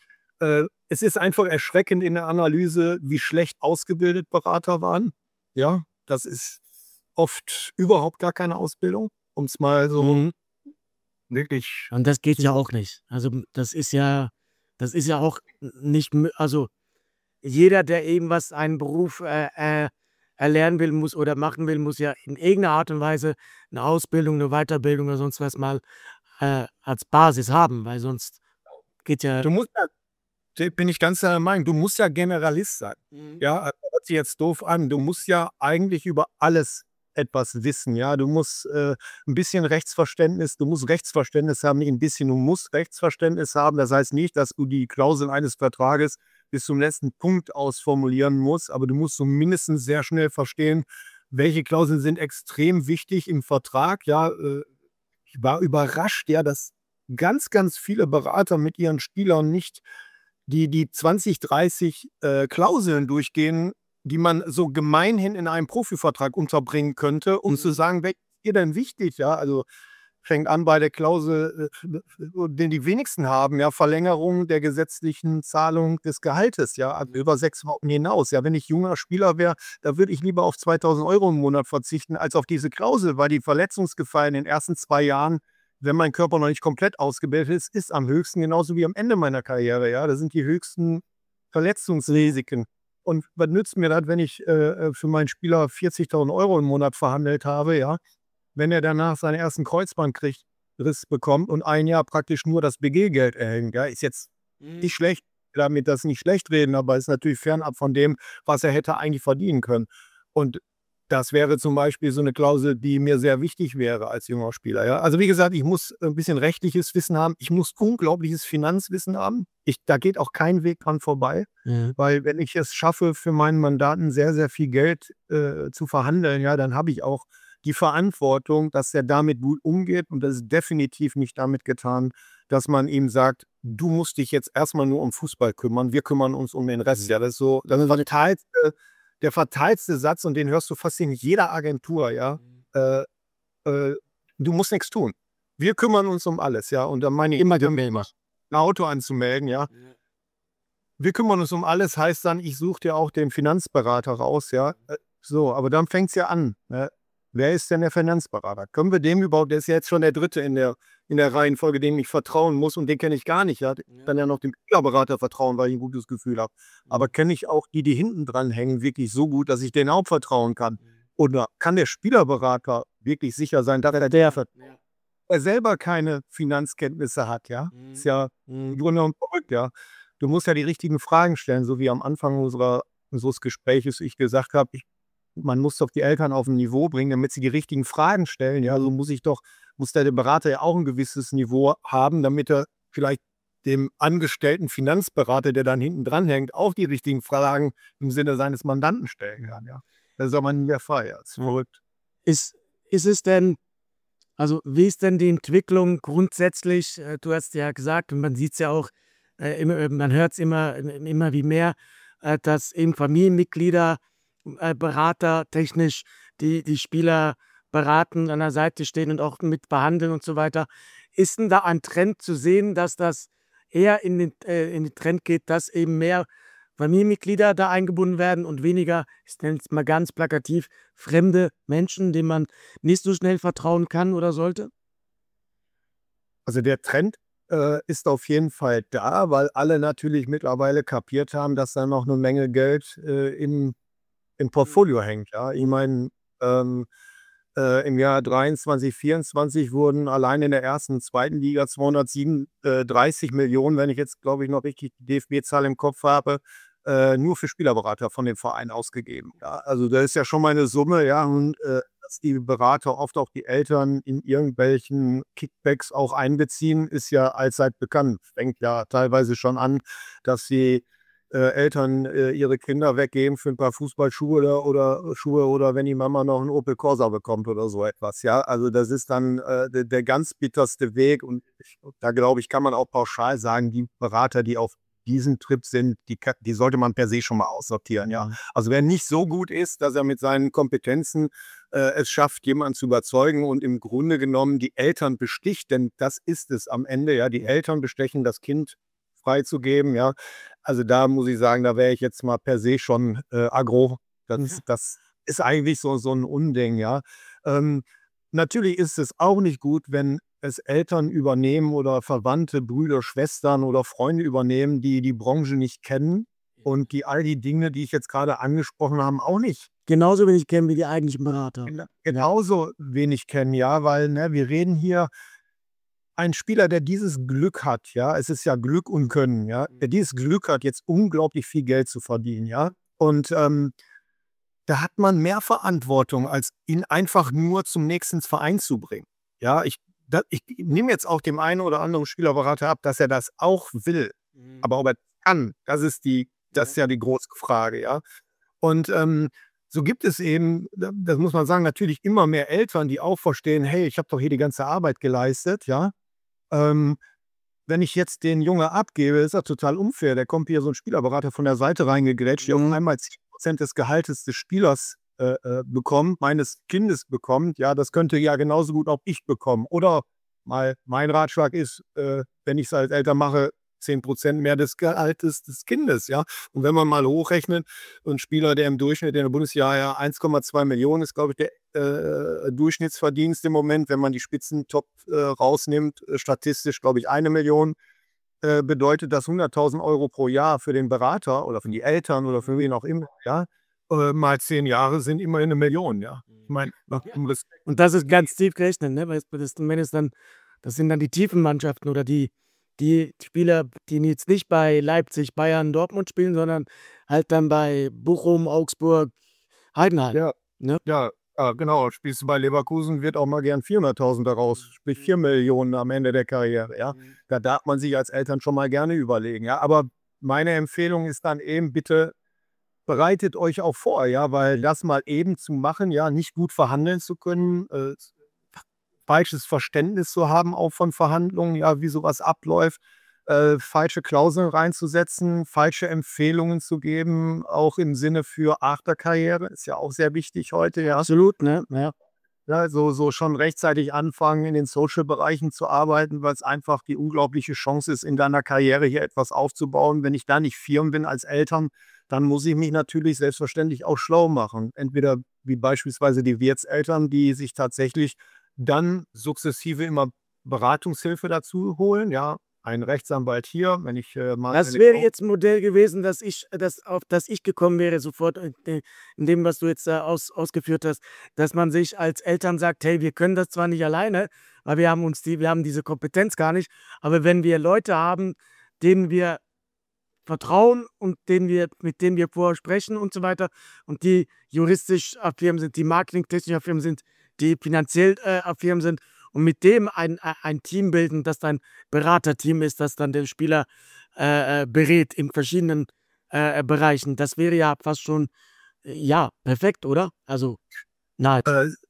es ist einfach erschreckend in der Analyse, wie schlecht ausgebildet Berater waren. Ja, das ist oft überhaupt gar keine Ausbildung, um es mal so Mhm. wirklich. Und das geht ja auch nicht. Also, das ist ja auch nicht also, jeder, der irgendwas einen Beruf, erlernen will, muss oder machen will, muss ja in irgendeiner Art und Weise eine Ausbildung, eine Weiterbildung oder sonst was mal, als Basis haben, weil sonst geht ja Du musst ja bin ich ganz deiner Meinung, du musst ja Generalist sein. mhm. Ja, hört sich jetzt doof an. Du musst ja eigentlich über alles etwas wissen, ja. Du musst, 'n bisschen Rechtsverständnis du musst Rechtsverständnis haben, nicht ein bisschen, du musst Rechtsverständnis haben. Das heißt nicht, dass du die Klauseln eines Vertrages bis zum letzten Punkt ausformulieren musst, aber du musst so mindestens sehr schnell verstehen, welche Klauseln sind extrem wichtig im Vertrag. Ja, ich war überrascht, ja, dass ganz, ganz viele Berater mit ihren Spielern nicht die 20, 30 Klauseln durchgehen, die man so gemeinhin in einem Profivertrag unterbringen könnte, um zu sagen, welche ist ihr denn wichtig? Ja, also fängt an bei der Klausel, den die wenigsten haben, ja, Verlängerung der gesetzlichen Zahlung des Gehaltes, ja, also über 6 Wochen hinaus. Ja, wenn ich junger Spieler wäre, da würde ich lieber auf 2.000 Euro im Monat verzichten, als auf diese Klausel, weil die Verletzungsgefahr in den ersten 2 Jahren, wenn mein Körper noch nicht komplett ausgebildet ist am höchsten, genauso wie am Ende meiner Karriere. Ja, das sind die höchsten Verletzungsrisiken. Und was nützt mir das, wenn ich für meinen Spieler 40.000 Euro im Monat verhandelt habe, ja, wenn er danach seinen ersten Kreuzbandriss bekommt und ein Jahr praktisch nur das BG-Geld erhält. Ja, ist jetzt nicht schlecht, damit das nicht schlecht reden, aber ist natürlich fernab von dem, was er hätte eigentlich verdienen können. Und das wäre zum Beispiel so eine Klausel, die mir sehr wichtig wäre als junger Spieler. Ja? Also wie gesagt, ich muss ein bisschen rechtliches Wissen haben. Ich muss unglaubliches Finanzwissen haben. Da geht auch kein Weg dran vorbei. Ja. Weil wenn ich es schaffe, für meinen Mandanten sehr, sehr viel Geld zu verhandeln, ja, dann habe ich auch die Verantwortung, dass er damit gut umgeht. Und das ist definitiv nicht damit getan, dass man ihm sagt, du musst dich jetzt erstmal nur um Fußball kümmern, wir kümmern uns um den Rest. Ja, das ist so, das ist der verteilste Satz, und den hörst du fast in jeder Agentur, ja. Du musst nichts tun. Wir kümmern uns um alles, ja. Und dann meine ich immer, ein Auto anzumelden, ja. Wir kümmern uns um alles, heißt dann, ich suche dir auch den Finanzberater raus, ja. So, aber dann fängt es ja an. Ne? Wer ist denn der Finanzberater? Können wir dem überhaupt, der ist ja jetzt schon der Dritte in der Reihenfolge, dem ich vertrauen muss, und den kenne ich gar nicht. Ja? Ich kann ja noch dem Spielerberater vertrauen, weil ich ein gutes Gefühl habe. Aber kenne ich auch die hinten dran hängen, wirklich so gut, dass ich denen auch vertrauen kann? Oder kann der Spielerberater wirklich sicher sein, dass er selber keine Finanzkenntnisse hat? Ja, ist ja im Grunde genommen verrückt, ja. Du musst ja die richtigen Fragen stellen, so wie am Anfang unseres Gespräches ich gesagt habe, man muss doch die Eltern auf ein Niveau bringen, damit sie die richtigen Fragen stellen. Ja, so muss der Berater ja auch ein gewisses Niveau haben, damit er vielleicht dem angestellten Finanzberater, der dann hinten dran hängt, auch die richtigen Fragen im Sinne seines Mandanten stellen kann. Ja, das ist aber nie der Fall. Ja, das ist verrückt. Ist es denn, also wie ist denn die Entwicklung grundsätzlich? Du hast ja gesagt, und man sieht es ja auch, man hört es immer wie mehr, dass eben Familienmitglieder, Berater technisch die Spieler beraten, an der Seite stehen und auch mit behandeln und so weiter. Ist denn da ein Trend zu sehen, dass das eher in den Trend geht, dass eben mehr Familienmitglieder da eingebunden werden und weniger, ich nenne es mal ganz plakativ, fremde Menschen, denen man nicht so schnell vertrauen kann oder sollte? Also der Trend ist auf jeden Fall da, weil alle natürlich mittlerweile kapiert haben, dass da noch eine Menge Geld im Portfolio hängt. Ja, ich meine, im Jahr 23, 24 wurden allein in der ersten und zweiten Liga 237 Millionen, wenn ich jetzt, glaube ich, noch richtig die DFB-Zahl im Kopf habe, nur für Spielerberater von dem Verein ausgegeben. Ja, also das ist ja schon mal eine Summe, ja, und dass die Berater oft auch die Eltern in irgendwelchen Kickbacks auch einbeziehen, ist ja allzeit bekannt. Fängt ja teilweise schon an, dass die Eltern ihre Kinder weggeben für ein paar Fußballschuhe oder Schuhe, oder wenn die Mama noch einen Opel Corsa bekommt oder so etwas. Ja, also das ist dann der ganz bitterste Weg, und da glaube ich, kann man auch pauschal sagen, die Berater, die auf diesen Trip sind, die sollte man per se schon mal aussortieren. Ja, also wer nicht so gut ist, dass er mit seinen Kompetenzen es schafft, jemanden zu überzeugen und im Grunde genommen die Eltern besticht, denn das ist es am Ende. Ja, die Eltern bestechen, das Kind freizugeben. Ja, also da muss ich sagen, da wäre ich jetzt mal per se schon aggro. Das ist eigentlich so ein Unding. Ja, natürlich ist es auch nicht gut, wenn es Eltern übernehmen oder Verwandte, Brüder, Schwestern oder Freunde übernehmen, die die Branche nicht kennen und die all die Dinge, die ich jetzt gerade angesprochen habe, auch nicht Genauso wenig kennen wie die eigentlichen Berater. genauso wenig kennen. Ja, weil wir reden hier, ein Spieler, der dieses Glück hat, ja, es ist ja Glück und Können, ja, der dieses Glück hat, jetzt unglaublich viel Geld zu verdienen, ja, und da hat man mehr Verantwortung, als ihn einfach nur zum nächsten Verein zu bringen. Ja, ich nehme jetzt auch dem einen oder anderen Spielerberater ab, dass er das auch will. Aber ob er kann, das ist die Das ist ja die große Frage, ja. Und so gibt es eben, das muss man sagen, natürlich immer mehr Eltern, die auch verstehen, hey, ich habe doch hier die ganze Arbeit geleistet, ja. Ähm, Wenn ich jetzt den Junge abgebe, ist das total unfair. Der kommt hier so ein Spielerberater von der Seite reingegrätscht, der auf einmal 10% des Gehaltes des Spielers bekommt, meines Kindes bekommt. Ja, das könnte ja genauso gut auch ich bekommen. Oder mal mein Ratschlag ist, wenn ich es als Eltern mache, 10% mehr des Gehaltes des Kindes, ja. Und wenn man mal hochrechnet, so ein Spieler, der im Durchschnitt in der Bundesliga ja 1,2 Millionen ist, glaube ich, der Durchschnittsverdienst im Moment, wenn man die Spitzentop rausnimmt, statistisch, glaube ich, 1 Million, bedeutet das 100.000 Euro pro Jahr für den Berater oder für die Eltern oder für wen auch immer, ja. Mal 10 Jahre sind immerhin 1 Million, ja. Ich meine, Und das ist ganz tief gerechnet, ne? Weil das sind dann die tiefen Mannschaften oder die Spieler, die jetzt nicht bei Leipzig, Bayern, Dortmund spielen, sondern halt dann bei Bochum, Augsburg, Heidenheim. Ja, Ne? ja, genau. Spielst du bei Leverkusen, wird auch mal gern 400.000 daraus, sprich 4 Millionen am Ende der Karriere, ja. Da darf man sich als Eltern schon mal gerne überlegen, ja. Aber meine Empfehlung ist dann eben, bitte bereitet euch auch vor, ja, weil das mal eben zu machen, ja, nicht gut verhandeln zu können, falsches Verständnis zu haben auch von Verhandlungen, ja, wie sowas abläuft, falsche Klauseln reinzusetzen, falsche Empfehlungen zu geben, auch im Sinne für Afterkarriere, ist ja auch sehr wichtig heute, ja. Absolut, ne? Ja. Ja, so schon rechtzeitig anfangen, in den Social-Bereichen zu arbeiten, weil es einfach die unglaubliche Chance ist, in deiner Karriere hier etwas aufzubauen. Wenn ich da nicht firm bin als Eltern, dann muss ich mich natürlich selbstverständlich auch schlau machen. Entweder wie beispielsweise die Wirtseltern, die sich tatsächlich dann sukzessive immer Beratungshilfe dazu holen, ja. Ein Rechtsanwalt hier, wenn ich mal Das wäre jetzt ein Modell gewesen, auf das ich gekommen wäre, sofort in dem, was du jetzt ausgeführt hast, dass man sich als Eltern sagt, hey, wir können das zwar nicht alleine, weil wir haben diese Kompetenz gar nicht, aber wenn wir Leute haben, denen wir vertrauen und mit denen wir vorher sprechen und so weiter und die juristisch affirm sind, die marketingtechnisch affirm sind, die finanziell affirm sind und mit dem ein Team bilden, das dann Beraterteam ist, das dann den Spieler berät in verschiedenen Bereichen. Das wäre ja fast schon, ja, perfekt, oder? Also, nein.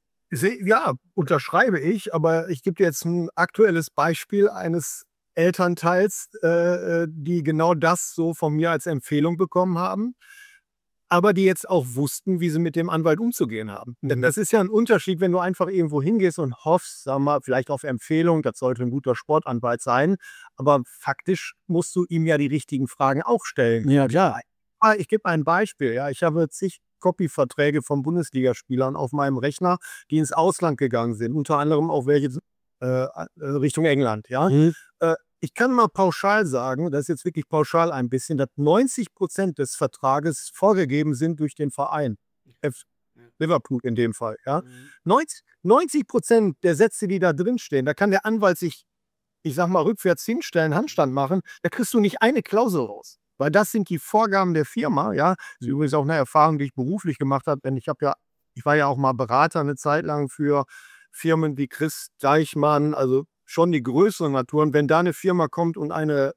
Ja, unterschreibe ich, aber ich gebe dir jetzt ein aktuelles Beispiel eines Elternteils, die genau das so von mir als Empfehlung bekommen haben, aber die jetzt auch wussten, wie sie mit dem Anwalt umzugehen haben. Denn das ist ja ein Unterschied, wenn du einfach irgendwo hingehst und hoffst, sag mal, vielleicht auf Empfehlung, das sollte ein guter Sportanwalt sein, aber faktisch musst du ihm ja die richtigen Fragen auch stellen. Ja, klar. Ich gebe ein Beispiel, ja. Ich habe zig Copy-Verträge von Bundesligaspielern auf meinem Rechner, die ins Ausland gegangen sind, unter anderem auch welche Richtung England, ja. Ich kann mal pauschal sagen, das ist jetzt wirklich pauschal ein bisschen, dass 90% des Vertrages vorgegeben sind durch den Verein. Liverpool in dem Fall, ja. 90% der Sätze, die da drin stehen, da kann der Anwalt sich, ich sag mal, rückwärts hinstellen, Handstand machen, da kriegst du nicht eine Klausel raus. Weil das sind die Vorgaben der Firma, ja. Das ist übrigens auch eine Erfahrung, die ich beruflich gemacht habe, denn ich war ja auch mal Berater eine Zeit lang für Firmen wie Chris Deichmann, also schon die größeren Naturen. Wenn da eine Firma kommt und eine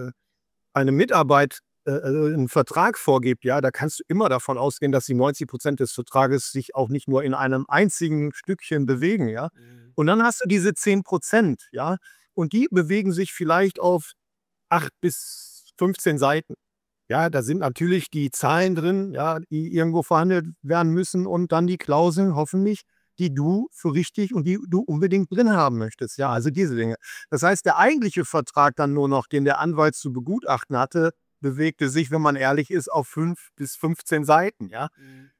Mitarbeit, einen Vertrag vorgibt, ja, da kannst du immer davon ausgehen, dass die 90% des Vertrages sich auch nicht nur in einem einzigen Stückchen bewegen, ja. Und dann hast du diese 10%, ja, und die bewegen sich vielleicht auf 8 bis 15 Seiten. Ja, da sind natürlich die Zahlen drin, ja, die irgendwo verhandelt werden müssen und dann die Klauseln hoffentlich, die du für richtig und die du unbedingt drin haben möchtest. Ja, also diese Dinge. Das heißt, der eigentliche Vertrag dann nur noch, den der Anwalt zu begutachten hatte, bewegte sich, wenn man ehrlich ist, auf 5 bis 15 Seiten. Ja.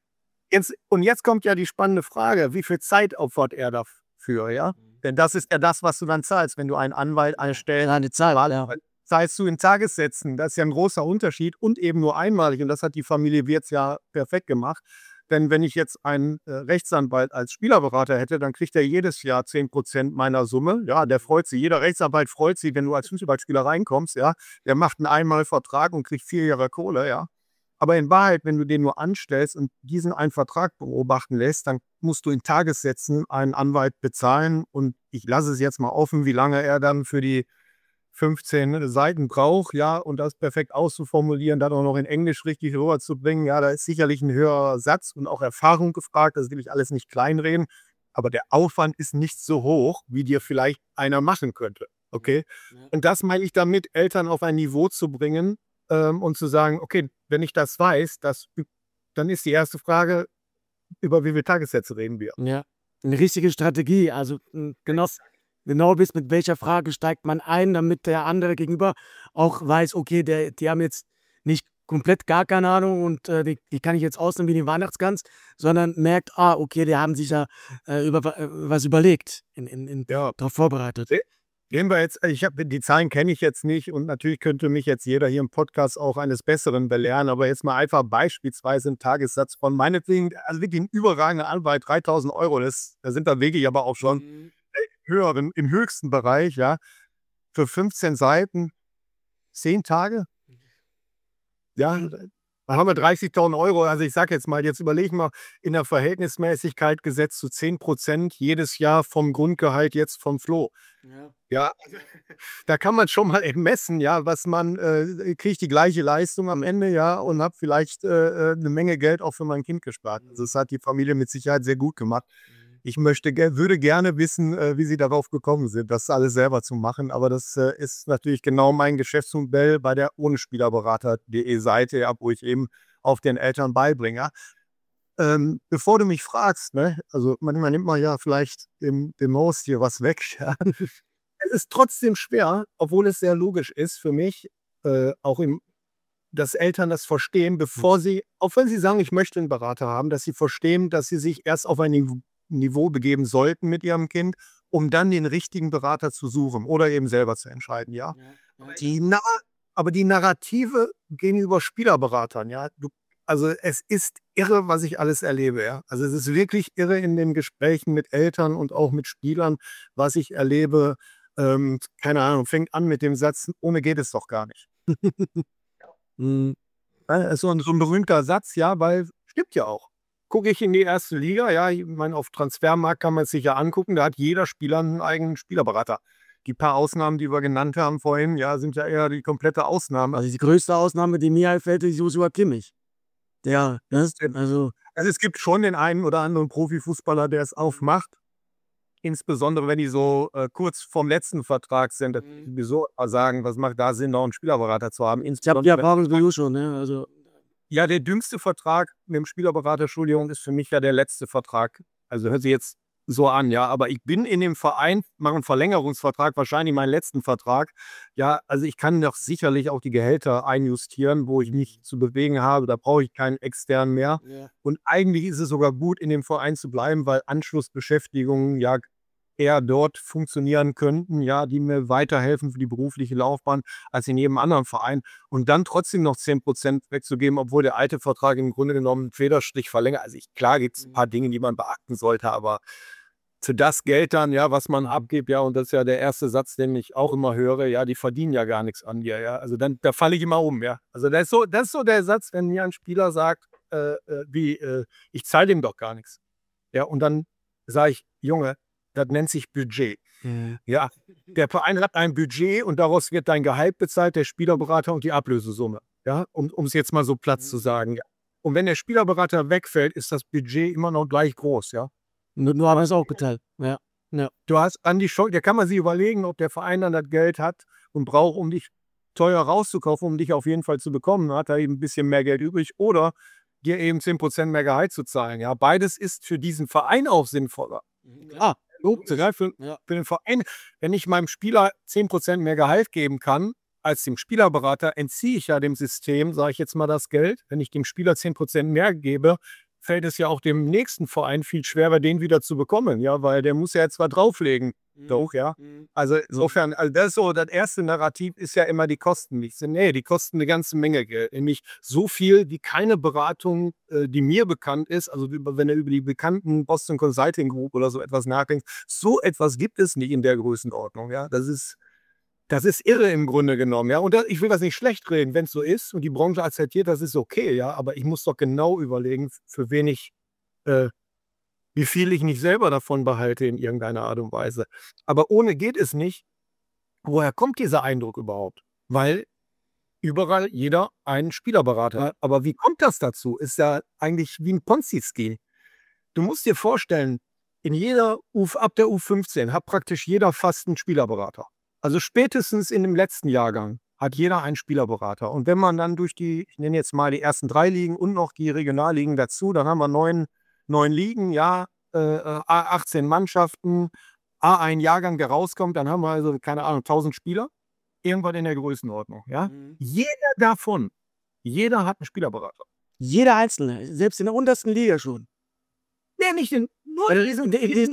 Jetzt kommt ja die spannende Frage, wie viel Zeit opfert er dafür? Ja? Denn das ist ja das, was du dann zahlst, wenn du einen Anwalt einstellst. Eine Zahl, ja. Zahlst du in Tagessätzen. Das ist ja ein großer Unterschied und eben nur einmalig. Und das hat die Familie Wirtz ja perfekt gemacht. Denn wenn ich jetzt einen Rechtsanwalt als Spielerberater hätte, dann kriegt er jedes Jahr 10% meiner Summe. Ja, der freut sich. Jeder Rechtsanwalt freut sich, wenn du als Fußballspieler reinkommst. Ja, der macht einen Einmalvertrag und kriegt 4 Jahre Kohle. Ja, aber in Wahrheit, wenn du den nur anstellst und diesen einen Vertrag beobachten lässt, dann musst du in Tagessätzen einen Anwalt bezahlen. Und ich lasse es jetzt mal offen, wie lange er dann für 15 Seiten braucht, ja, und das perfekt auszuformulieren, dann auch noch in Englisch richtig rüberzubringen, ja, da ist sicherlich ein höherer Satz und auch Erfahrung gefragt. Das will ich alles nicht kleinreden, aber der Aufwand ist nicht so hoch, wie dir vielleicht einer machen könnte, okay? Ja. Und das meine ich damit, Eltern auf ein Niveau zu bringen, und zu sagen: „Okay, wenn ich das weiß, dann ist die erste Frage, über wie viele Tagessätze reden wir?“ Ja, 'ne richtige Strategie. Also, genau wisst, mit welcher Frage steigt man ein, damit der andere gegenüber auch weiß, okay, die haben jetzt nicht komplett gar keine Ahnung und, die kann ich jetzt ausnehmen wie die Weihnachtsgans, sondern merkt: „Ah, okay, die haben sich ja, über was überlegt, Ja. drauf vorbereitet.“ Se Gehen wir jetzt ich habe die Zahlen kenne ich jetzt nicht und natürlich könnte mich jetzt jeder hier im Podcast auch eines Besseren belehren, aber jetzt mal einfach beispielsweise 'n Tagessatz von meinetwegen also wirklich 'n überragender Anwalt, 3.000 €, da sind wir wirklich aber auch schon Mhm. höheren im höchsten Bereich, ja, für 15 Seiten, 10 Tage, ja, da haben wir 30.000 €. Also, ich sage jetzt mal, jetzt überlegen wir in der Verhältnismäßigkeit gesetzt zu 10% jedes Jahr vom Grundgehalt jetzt vom Flo. Ja. Ja, da kann man schon mal messen, ja, was man kriege ich die gleiche Leistung am Ende, ja, und habe vielleicht, 'ne Menge Geld auch für mein Kind gespart. Also, das hat die Familie mit Sicherheit sehr gut gemacht. Mhm. Ich würde gerne wissen, wie sie darauf gekommen sind, das alles selber zu machen, aber das, ist natürlich genau mein Geschäftsmodell bei der ohnspielerberater.de Seite, ja, wo ich eben auch den Eltern beibringe, ja. Bevor du mich fragst, ne, also manchmal nimmt man ja vielleicht dem Haustier was weg, ja. Es ist trotzdem schwer, obwohl es sehr logisch ist für mich, auch dass Eltern das verstehen, bevor sie auch wenn sie sagen: „Ich möchte einen Berater haben“, dass sie verstehen, dass sie sich erst auf ein Niveau begeben sollten mit ihrem Kind, um dann den richtigen Berater zu suchen oder eben selber zu entscheiden, ja. Ja, ja. Aber die Narrative gegenüber Spielerberatern, ja, also, es ist irre, was ich alles erlebe, ja. Also, es ist wirklich irre in den Gesprächen mit Eltern und auch mit Spielern, was ich erlebe. Keine Ahnung, fängt an mit dem Satz: „Ohne geht es doch gar nicht.“ Mhm. Ist so 'n berühmter Satz, ja, weil stimmt ja auch. Gucke ich in die erste Liga, ja, ich meine, auf Transfermarkt kann man es sich ja angucken, da hat jeder Spieler 'n eigenen Spielerberater. Die paar Ausnahmen, die wir genannt haben vorhin, ja, sind ja eher die komplette Ausnahme. Also, die größte Ausnahme, die mir einfällt, ist Joshua Kimmich. Der, ne? Also, Also, es gibt schon den einen oder anderen Profifußballer, der es aufmacht, insbesondere wenn die so, kurz vorm letzten Vertrag sind, dass die sowieso sagen: „Was macht da Sinn, noch 'n Spielerberater zu haben?“ ich habe die Insbesondere Erfahrung wie du schon, ne? Also, ja, der dümmste Vertrag mit dem Spielerberater, Entschuldigung, ist für mich ja der letzte Vertrag. Also, hört sich jetzt so an, ja, aber ich bin in dem Verein, mache 'n Verlängerungsvertrag, wahrscheinlich meinen letzten Vertrag. Ja, also, ich kann doch sicherlich auch die Gehälter einjustieren, wo ich mich zu bewegen habe. Da brauche ich keinen externen mehr. ja. Und eigentlich ist es sogar gut, in dem Verein zu bleiben, weil Anschlussbeschäftigungen ja eher dort funktionieren könnten, ja, die mir weiterhelfen für die berufliche Laufbahn als in jedem anderen Verein. Und dann trotzdem noch 10% wegzugeben, obwohl der alte Vertrag im Grunde genommen 'n Federstrich verlängert. Also, klar gibt's 'n paar Dinge, die man beachten sollte, aber für das Geld dann, ja, was man abgibt, ja, und das ist ja der erste Satz, den ich auch immer höre, ja, die verdienen ja gar nichts an dir, ja. Also, dann da falle ich immer um, ja. Also, das ist so der Satz, wenn mir ein Spieler sagt, „Ich zahle dem doch gar nichts.“ Ja, und dann sage ich: „Junge, das nennt sich Budget.“ Mhm. Ja, der Verein hat ein Budget und daraus wird dein Gehalt bezahlt, der Spielerberater und die Ablösesumme, ja, um's jetzt mal so platt zu sagen, ja. Und wenn der Spielerberater wegfällt, ist das Budget immer noch gleich groß, ja. Nur anders aufgeteilt. Ja, ja. Du hast an die Chance, da kann man sich überlegen, ob der Verein dann das Geld hat und braucht, um dich teuer rauszukaufen, um dich auf jeden Fall zu bekommen. Dann hat er eben 'n bisschen mehr Geld übrig oder dir eben 10% mehr Gehalt zu zahlen, ja. Beides ist für diesen Verein auch sinnvoller. Klar, Logisch, logisch. ja, für Ja. den Verein. Wenn ich meinem Spieler 10% mehr Gehalt geben kann als dem Spielerberater, entziehe ich ja dem System, sage ich jetzt mal, das Geld. Wenn ich dem Spieler 10% mehr gebe, fällt es ja auch dem nächsten Verein viel schwerer, den wieder zu bekommen, ja, weil der muss ja jetzt zwar drauflegen, Mhm. doch, ja. Mhm. Also, So. insofern, also, das ist so das erste Narrativ ist ja immer, die kosten nichts. Ne, die kosten eine ganze Menge Geld, nämlich so viel wie keine Beratung, die mir bekannt ist. Also, wenn du über die bekannten Boston Consulting Group oder so etwas nachdenkst, so etwas gibt es nicht in der Größenordnung, ja. Das ist irre im Grunde genommen, ja. Und da ich will das nicht schlecht reden, wenn's so ist und die Branche akzeptiert, das ist okay, ja, aber ich muss doch genau überlegen, für wen ich äh, wie viel ich nicht selber davon behalte in irgendeiner Art und Weise. Aber ohne geht es nicht. woher kommt dieser Eindruck überhaupt? Weil überall jeder einen Spielerberater hat. Aber wie kommt das dazu? Ist ja eigentlich wie ein Ponzi-Scheme. Du musst dir vorstellen, ab der U15 hat praktisch jeder fast einen Spielerberater. Also spätestens in dem letzten Jahrgang hat jeder einen Spielerberater. Und wenn man dann durch ich nenne jetzt mal die ersten 3 Ligen und noch die Regionalligen dazu, dann haben wir 9 Ligen, ja, 18 Mannschaften, ein Jahrgang, der rauskommt, dann haben wir also, keine Ahnung, 1000 Spieler, irgendwann in der Größenordnung. Ja? Jeder hat einen Spielerberater. Jeder Einzelne, selbst in der untersten Liga schon. Nee, nicht nur in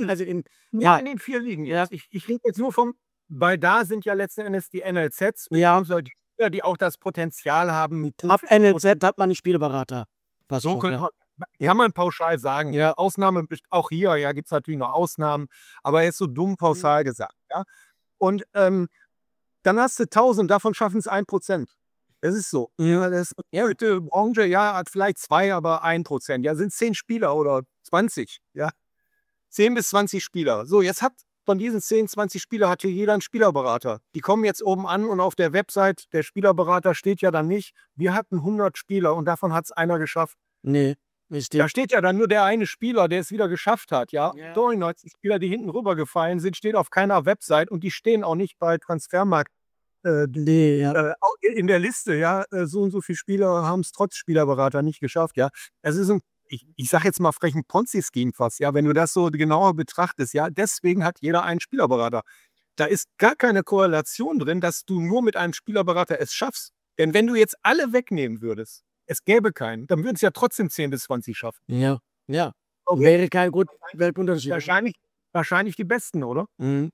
den 4 Ligen. Ja. Ich rede jetzt nur weil da sind ja letzten Endes die NLZs, Ja. die Spieler, die auch das Potenzial haben. Ab NLZ hat man einen Spielerberater. Was So schon, ja. kann man pauschal sagen. Ja, Ausnahmen, auch hier ja, gibt es natürlich noch Ausnahmen, aber jetzt so dumm pauschal gesagt. Ja? Und dann hast du 1000, davon schaffen es 1%. Das ist so. Ja, das heute Branche, ja, hat vielleicht 2, aber 1%. Ja, sind 10 Spieler oder 20. Ja, 10 bis 20 Spieler. So, jetzt von diesen 10, 20 Spieler hat hier jeder einen Spielerberater. Die kommen jetzt oben an und auf der Website, der Spielerberater steht ja dann nicht, wir hatten 100 Spieler und davon hat es einer geschafft. Nee, Da steht ja dann nur der eine Spieler, der es wieder geschafft hat. Ja, Ja. 99 Spieler, die hinten rübergefallen sind, stehen auf keiner Website und die stehen auch nicht bei Transfermarkt Nee, ja. in der Liste. Ja, so und so viele Spieler haben es trotz Spielerberater nicht geschafft. Ja, es ist ich sage jetzt mal frech, ein Ponzi-Scheme fast. Ja, wenn du das so genauer betrachtest. Ja, deswegen hat jeder einen Spielerberater. Da ist gar keine Korrelation drin, dass du nur mit einem Spielerberater es schaffst. Denn wenn du jetzt alle wegnehmen würdest, es gäbe keinen, dann würden es ja trotzdem 10 bis 20 schaffen. Ja. Ja. Okay. Wäre kein guter Weltunterschied. Wahrscheinlich die Besten, oder? Mhm.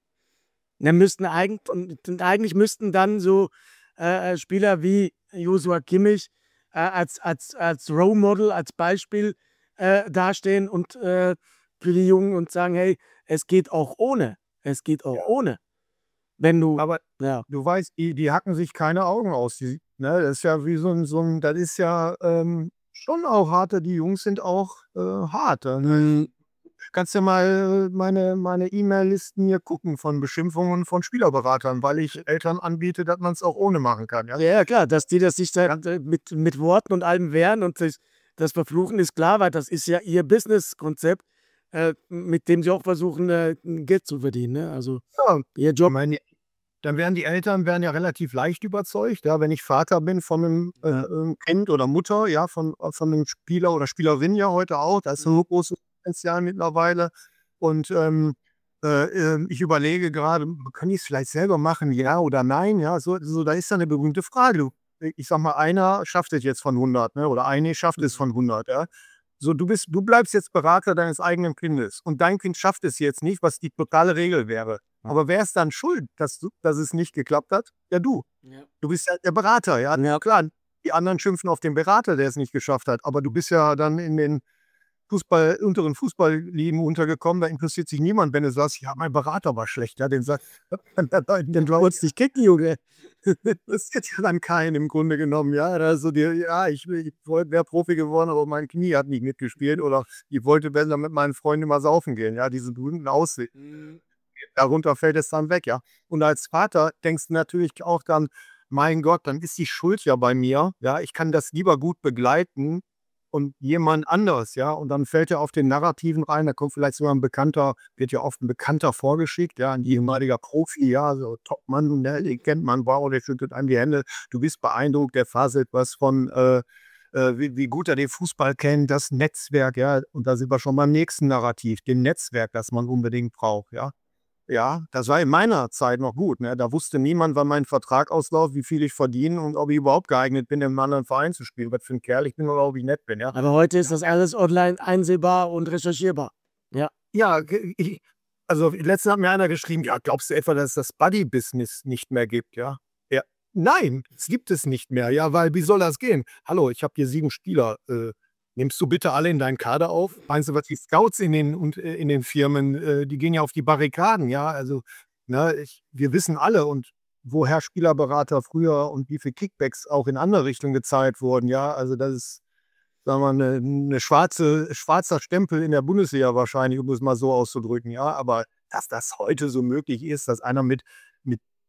Eigentlich müssten dann so Spieler wie Joshua Kimmich als Role Model, als Beispiel dastehen und für die Jungen und sagen, hey, es geht auch ohne. Es geht auch ohne. Wenn du, Aber ja. du weißt, die hacken sich keine Augen aus. Das ist ja wie das ist ja schon auch hart. Die Jungs sind auch hart. Kannst ja mal meine E-Mail-Listen hier gucken von Beschimpfungen von Spielerberatern, weil ich Eltern anbiete, dass man es auch ohne machen kann. Ja? Ja, klar, dass die das sich da mit Worten und allem wehren und das Verfluchen ist klar, weil das ist ja ihr Business-Konzept, mit dem sie auch versuchen, Geld zu verdienen. Ne? Also Ja, ihr ich Job. meine, dann werden die Eltern ja relativ leicht überzeugt. Ja, wenn ich Vater bin von einem Kind oder Mutter, ja, von einem Spieler oder Spielerin ja heute auch, da ist so großes Potenzial mittlerweile. Und ich überlege gerade, kann ich es vielleicht selber machen, ja oder nein? Ja, so da ist dann eine berühmte Frage. Ich sag mal, einer schafft es jetzt von 100, ne? Oder eine schafft es von 100. Ja? So, du bleibst jetzt Berater deines eigenen Kindes und dein Kind schafft es jetzt nicht, was die totale Regel wäre. Aber wer ist dann schuld, dass es nicht geklappt hat? Ja, du. Ja. Du bist ja der Berater. Ja, Ja. klar. Die anderen schimpfen auf den Berater, der es nicht geschafft hat. Aber du bist ja dann in den unteren Fußballligen untergekommen. Da interessiert sich niemand, wenn du sagst, ja, mein Berater war schlecht. Ja, den sagt, Den wolltest dich kicken, Junge. das ist ja dann keinen im Grunde genommen. Ja, also ich wäre Profi geworden, aber mein Knie hat nicht mitgespielt. Oder ich wollte besser mit meinen Freunden mal saufen gehen. Ja, diese berühmten Aussichten. Darunter fällt es dann weg, ja. Und als Vater denkst du natürlich auch dann, mein Gott, dann ist die Schuld ja bei mir. Ja, ich kann das lieber gut begleiten und jemand anderes, ja. Und dann fällt er auf den Narrativen rein, da kommt vielleicht sogar wird ja oft ein Bekannter vorgeschickt, ja, ein ehemaliger Profi, ja, so Topmann, ne, den kennt man, wow, der schüttelt einem die Hände, du bist beeindruckt, der faselt was von, wie gut er den Fußball kennt, das Netzwerk, ja. Und da sind wir schon beim nächsten Narrativ, dem Netzwerk, das man unbedingt braucht, ja. Ja, das war in meiner Zeit noch gut, ne? Da wusste niemand, wann mein Vertrag ausläuft, wie viel ich verdiene und ob ich überhaupt geeignet bin, in einem anderen Verein zu spielen. Was für ein Kerl ich bin oder ob ich nett bin, ja. Aber heute ist das alles online einsehbar und recherchierbar. Ja. Ja, also letztens hat mir einer geschrieben, ja, glaubst du etwa, dass es das Buddy-Business nicht mehr gibt, ja? Ja. Nein, es gibt es nicht mehr, ja, weil wie soll das gehen? Hallo, ich habe hier 7 Spieler, nimmst du bitte alle in deinen Kader auf? Meinst du, was die Scouts in den Firmen, die gehen ja auf die Barrikaden, ja? Also, ne, wir wissen alle und woher Spielerberater früher und wie viel Kickbacks auch in andere Richtungen gezahlt wurden, ja? Also, das ist, sagen wir mal, eine schwarzer Stempel in der Bundesliga wahrscheinlich, um es mal so auszudrücken, ja? Aber dass das heute so möglich ist, dass einer mit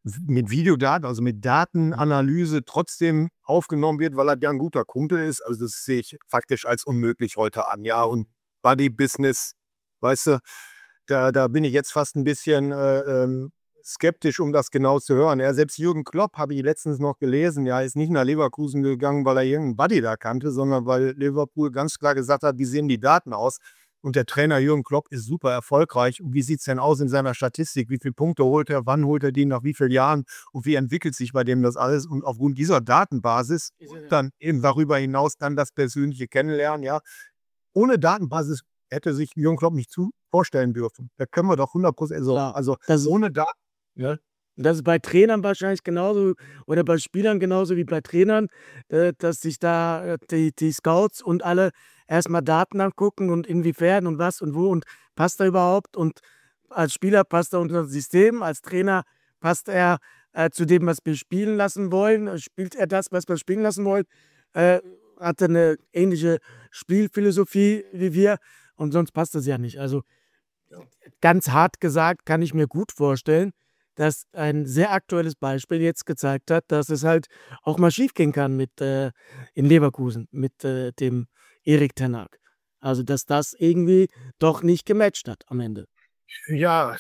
mit Videodaten, also mit Datenanalyse trotzdem aufgenommen wird, weil er ja ein guter Kumpel ist. Also das sehe ich faktisch als unmöglich heute an. Ja, und Buddy-Business, weißt du, da bin ich jetzt fast ein bisschen skeptisch, um das genau zu hören. Ja, selbst Jürgen Klopp, habe ich letztens noch gelesen, ja, ist nicht nach Leverkusen gegangen, weil er irgendeinen Buddy da kannte, sondern weil Liverpool ganz klar gesagt hat, wie sehen die Daten aus? Und der Trainer Jürgen Klopp ist super erfolgreich. Und wie sieht es denn aus in seiner Statistik? Wie viele Punkte holt er? Wann holt er die? Nach wie vielen Jahren? Und wie entwickelt sich bei dem das alles? Und aufgrund dieser Datenbasis dann eben darüber hinaus dann das persönliche Kennenlernen. Ja, ohne Datenbasis hätte sich Jürgen Klopp nicht vorstellen dürfen. Da können wir doch 100% so. Klar. Also Das, ohne Daten. Ja. das ist bei Trainern wahrscheinlich genauso oder bei Spielern genauso wie bei Trainern, dass sich da die Scouts und alle erstmal Daten angucken und inwiefern und was und wo und passt er überhaupt. Und als Spieler passt er unter das System, als Trainer passt er zu dem, was wir spielen lassen wollen. Spielt er das, was wir spielen lassen wollen? Äh, Hat er eine ähnliche Spielphilosophie wie wir? Und sonst passt das ja nicht. Also ganz hart gesagt kann ich mir gut vorstellen, dass ein sehr aktuelles Beispiel jetzt gezeigt hat, dass es halt auch mal schiefgehen kann mit in Leverkusen mit dem Erik ten Hag. Also, dass das irgendwie doch nicht gematcht hat am Ende. Ja,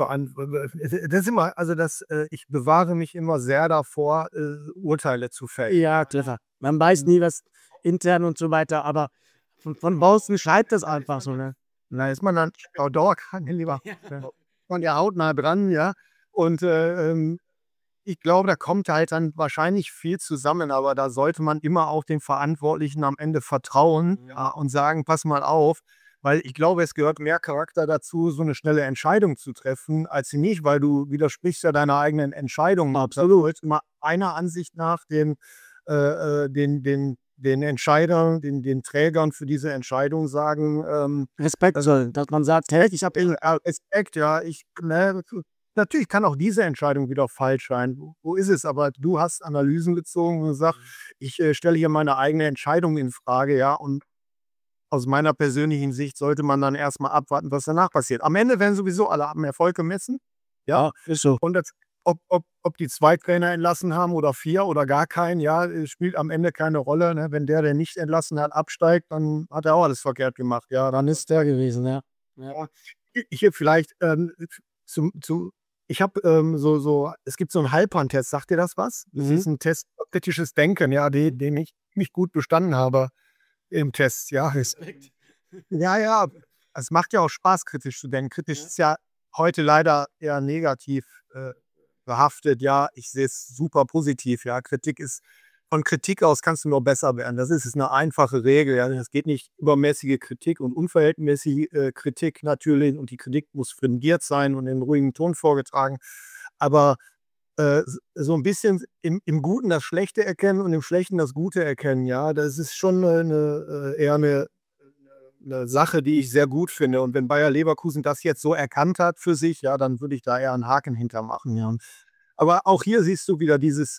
das ist immer, also ich bewahre mich immer sehr davor, Urteile zu fällen. Ja, clever. Man weiß nie, was intern und so weiter, aber von außen scheint das einfach so, ne? Da ist man dann dauerkrank, lieber. Ja. Von der hautnah dran, ja. Und ich glaube, da kommt halt dann wahrscheinlich viel zusammen, aber da sollte man immer auch den Verantwortlichen am Ende vertrauen, ja, und sagen, pass mal auf, weil ich glaube, es gehört mehr Charakter dazu, so eine schnelle Entscheidung zu treffen, als sie nicht, weil du widersprichst ja deiner eigenen Entscheidung. Absolut. Du sollst immer einer Ansicht nach den Entscheidern, den Trägern für diese Entscheidung sagen, Respekt sollen, dass man sagt: „Hey, ich habe Respekt, ja, natürlich kann auch diese Entscheidung wieder falsch sein. Wo ist es? Aber du hast Analysen gezogen und gesagt, ich stelle hier meine eigene Entscheidung in Frage, ja, und aus meiner persönlichen Sicht sollte man dann erstmal abwarten, was danach passiert. Am Ende werden sowieso alle am Erfolg gemessen, ja, Ja, ist so. und das, ob die 2 Trainer entlassen haben oder 4 oder gar keinen, ja, spielt am Ende keine Rolle, ne? Wenn der nicht entlassen hat, absteigt, dann hat er auch alles verkehrt gemacht, ja. Dann ist der gewesen, ja. Ja. Ja, hier vielleicht, zu ich habe, es gibt so einen Heilbronn-Test. Sagt dir das was? Das ist ein Test auf kritisches Denken, ja, den ich ziemlich gut bestanden habe im Test, ja. Respekt. Ja, ja, es macht ja auch Spaß, kritisch zu denken. Kritisch Ja. ist ja heute leider eher negativ, behaftet. Ja, ich sehe es super positiv, ja. Von Kritik aus kannst du nur besser werden. Das ist 'ne einfache Regel, ja. Es geht nicht übermäßige Kritik und unverhältnismäßige, Kritik natürlich, und die Kritik muss fundiert sein und in ruhigem Ton vorgetragen. Aber, so ein bisschen im Guten das Schlechte erkennen und im Schlechten das Gute erkennen, ja, das ist schon eher eine 'ne Sache, die ich sehr gut finde. Und wenn Bayer Leverkusen das jetzt so erkannt hat für sich, ja, dann würde ich da eher 'n Haken hinter machen, ja. Aber auch hier siehst du wieder dieses,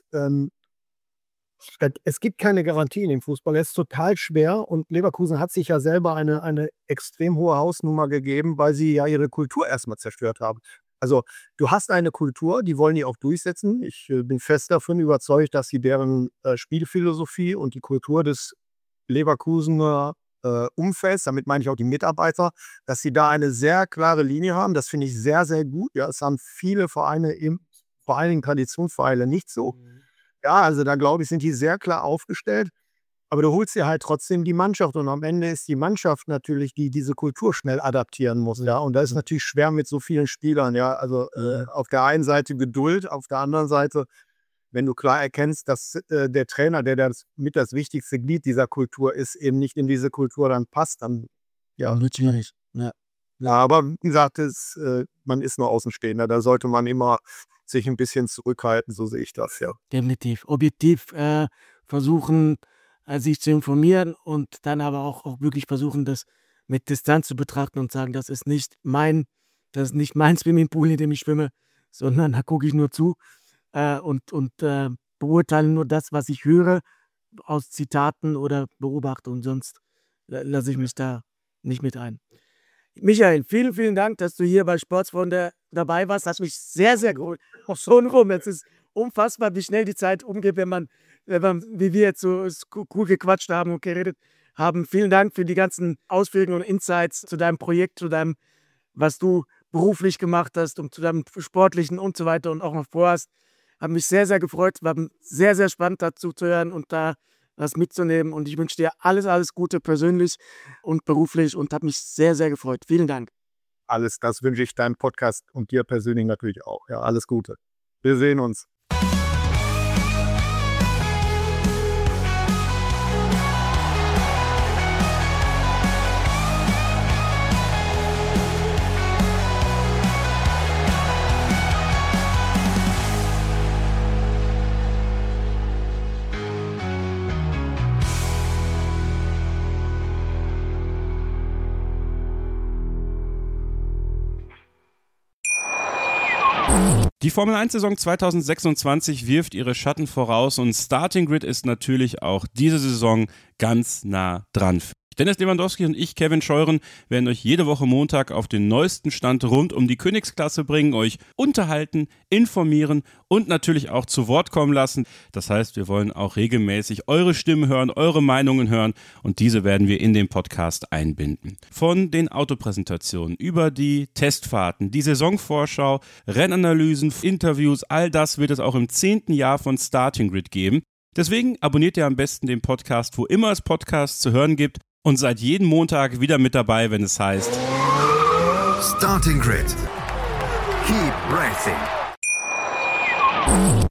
es gibt keine Garantien im Fußball. Es ist total schwer, und Leverkusen hat sich ja selber eine extrem hohe Hausnummer gegeben, weil sie ja ihre Kultur erst mal zerstört haben. Also, du hast eine Kultur, die wollen die auch durchsetzen. Ich, bin fest davon überzeugt, dass sie deren, Spielphilosophie und die Kultur des Leverkusener, Umfelds, damit meine ich auch die Mitarbeiter, dass sie da eine sehr klare Linie haben. Das finde ich sehr, sehr gut. Ja, es haben viele Vereine, vor allen Dingen Traditionsvereine, nicht so. Ja, also da glaube ich, sind die sehr klar aufgestellt, aber du holst dir halt trotzdem die Mannschaft, und am Ende ist die Mannschaft natürlich, die diese Kultur schnell adaptieren muss, ja, und da ist natürlich schwer mit so vielen Spielern, ja. Also, auf der einen Seite Geduld, auf der anderen Seite, wenn du klar erkennst, dass, der Trainer, der das wichtigste Glied dieser Kultur ist, eben nicht in diese Kultur dann passt, dann ja. Wird schwierig. Ja. Ja, aber wie gesagt, man ist nur Außenstehender, da sollte man immer sich ein bisschen zurückhalten, so sehe ich das, ja. Definitiv. Objektiv versuchen, sich zu informieren und dann aber auch wirklich versuchen, das mit Distanz zu betrachten und sagen, das ist nicht mein Swimmingpool, in dem ich schwimme, sondern da gucke ich nur zu und beurteile nur das, was ich höre aus Zitaten oder Beobachtungen, sonst lasse ich mich da nicht mit ein. Michael, vielen, vielen Dank, dass du hier bei Sportsfreunde dabei warst. Das hat mich sehr, sehr geholt. Auch schon rum. Es ist unfassbar, wie schnell die Zeit umgeht, wenn man wie wir jetzt so cool gequatscht haben und geredet haben. Vielen Dank für die ganzen Ausführungen und Insights zu deinem Projekt, zu deinem, was du beruflich gemacht hast und zu deinem sportlichen und so weiter und auch noch vorhast. Hat mich sehr, sehr gefreut. War sehr, sehr spannend dazu zu hören und da was mitzunehmen. Und ich wünsche dir alles Gute persönlich und beruflich und habe mich sehr, sehr gefreut. Vielen Dank. Alles das wünsche ich deinem Podcast und dir persönlich natürlich auch. Ja, alles Gute. Wir sehen uns. Die Formel-1-Saison 2026 wirft ihre Schatten voraus und Starting Grid ist natürlich auch diese Saison ganz nah dran. Dennis Lewandowski und ich, Kevin Scheuren, werden euch jede Woche Montag auf den neuesten Stand rund um die Königsklasse bringen, euch unterhalten, informieren und natürlich auch zu Wort kommen lassen. Das heißt, wir wollen auch regelmäßig eure Stimmen hören, eure Meinungen hören und diese werden wir in den Podcast einbinden. Von den Autopräsentationen über die Testfahrten, die Saisonvorschau, Rennanalysen, Interviews, all das wird es auch im 10. Jahr von Starting Grid geben. Deswegen abonniert ihr am besten den Podcast, wo immer es Podcasts zu hören gibt. Und seid jeden Montag wieder mit dabei, wenn es heißt Starting Grid. Keep racing.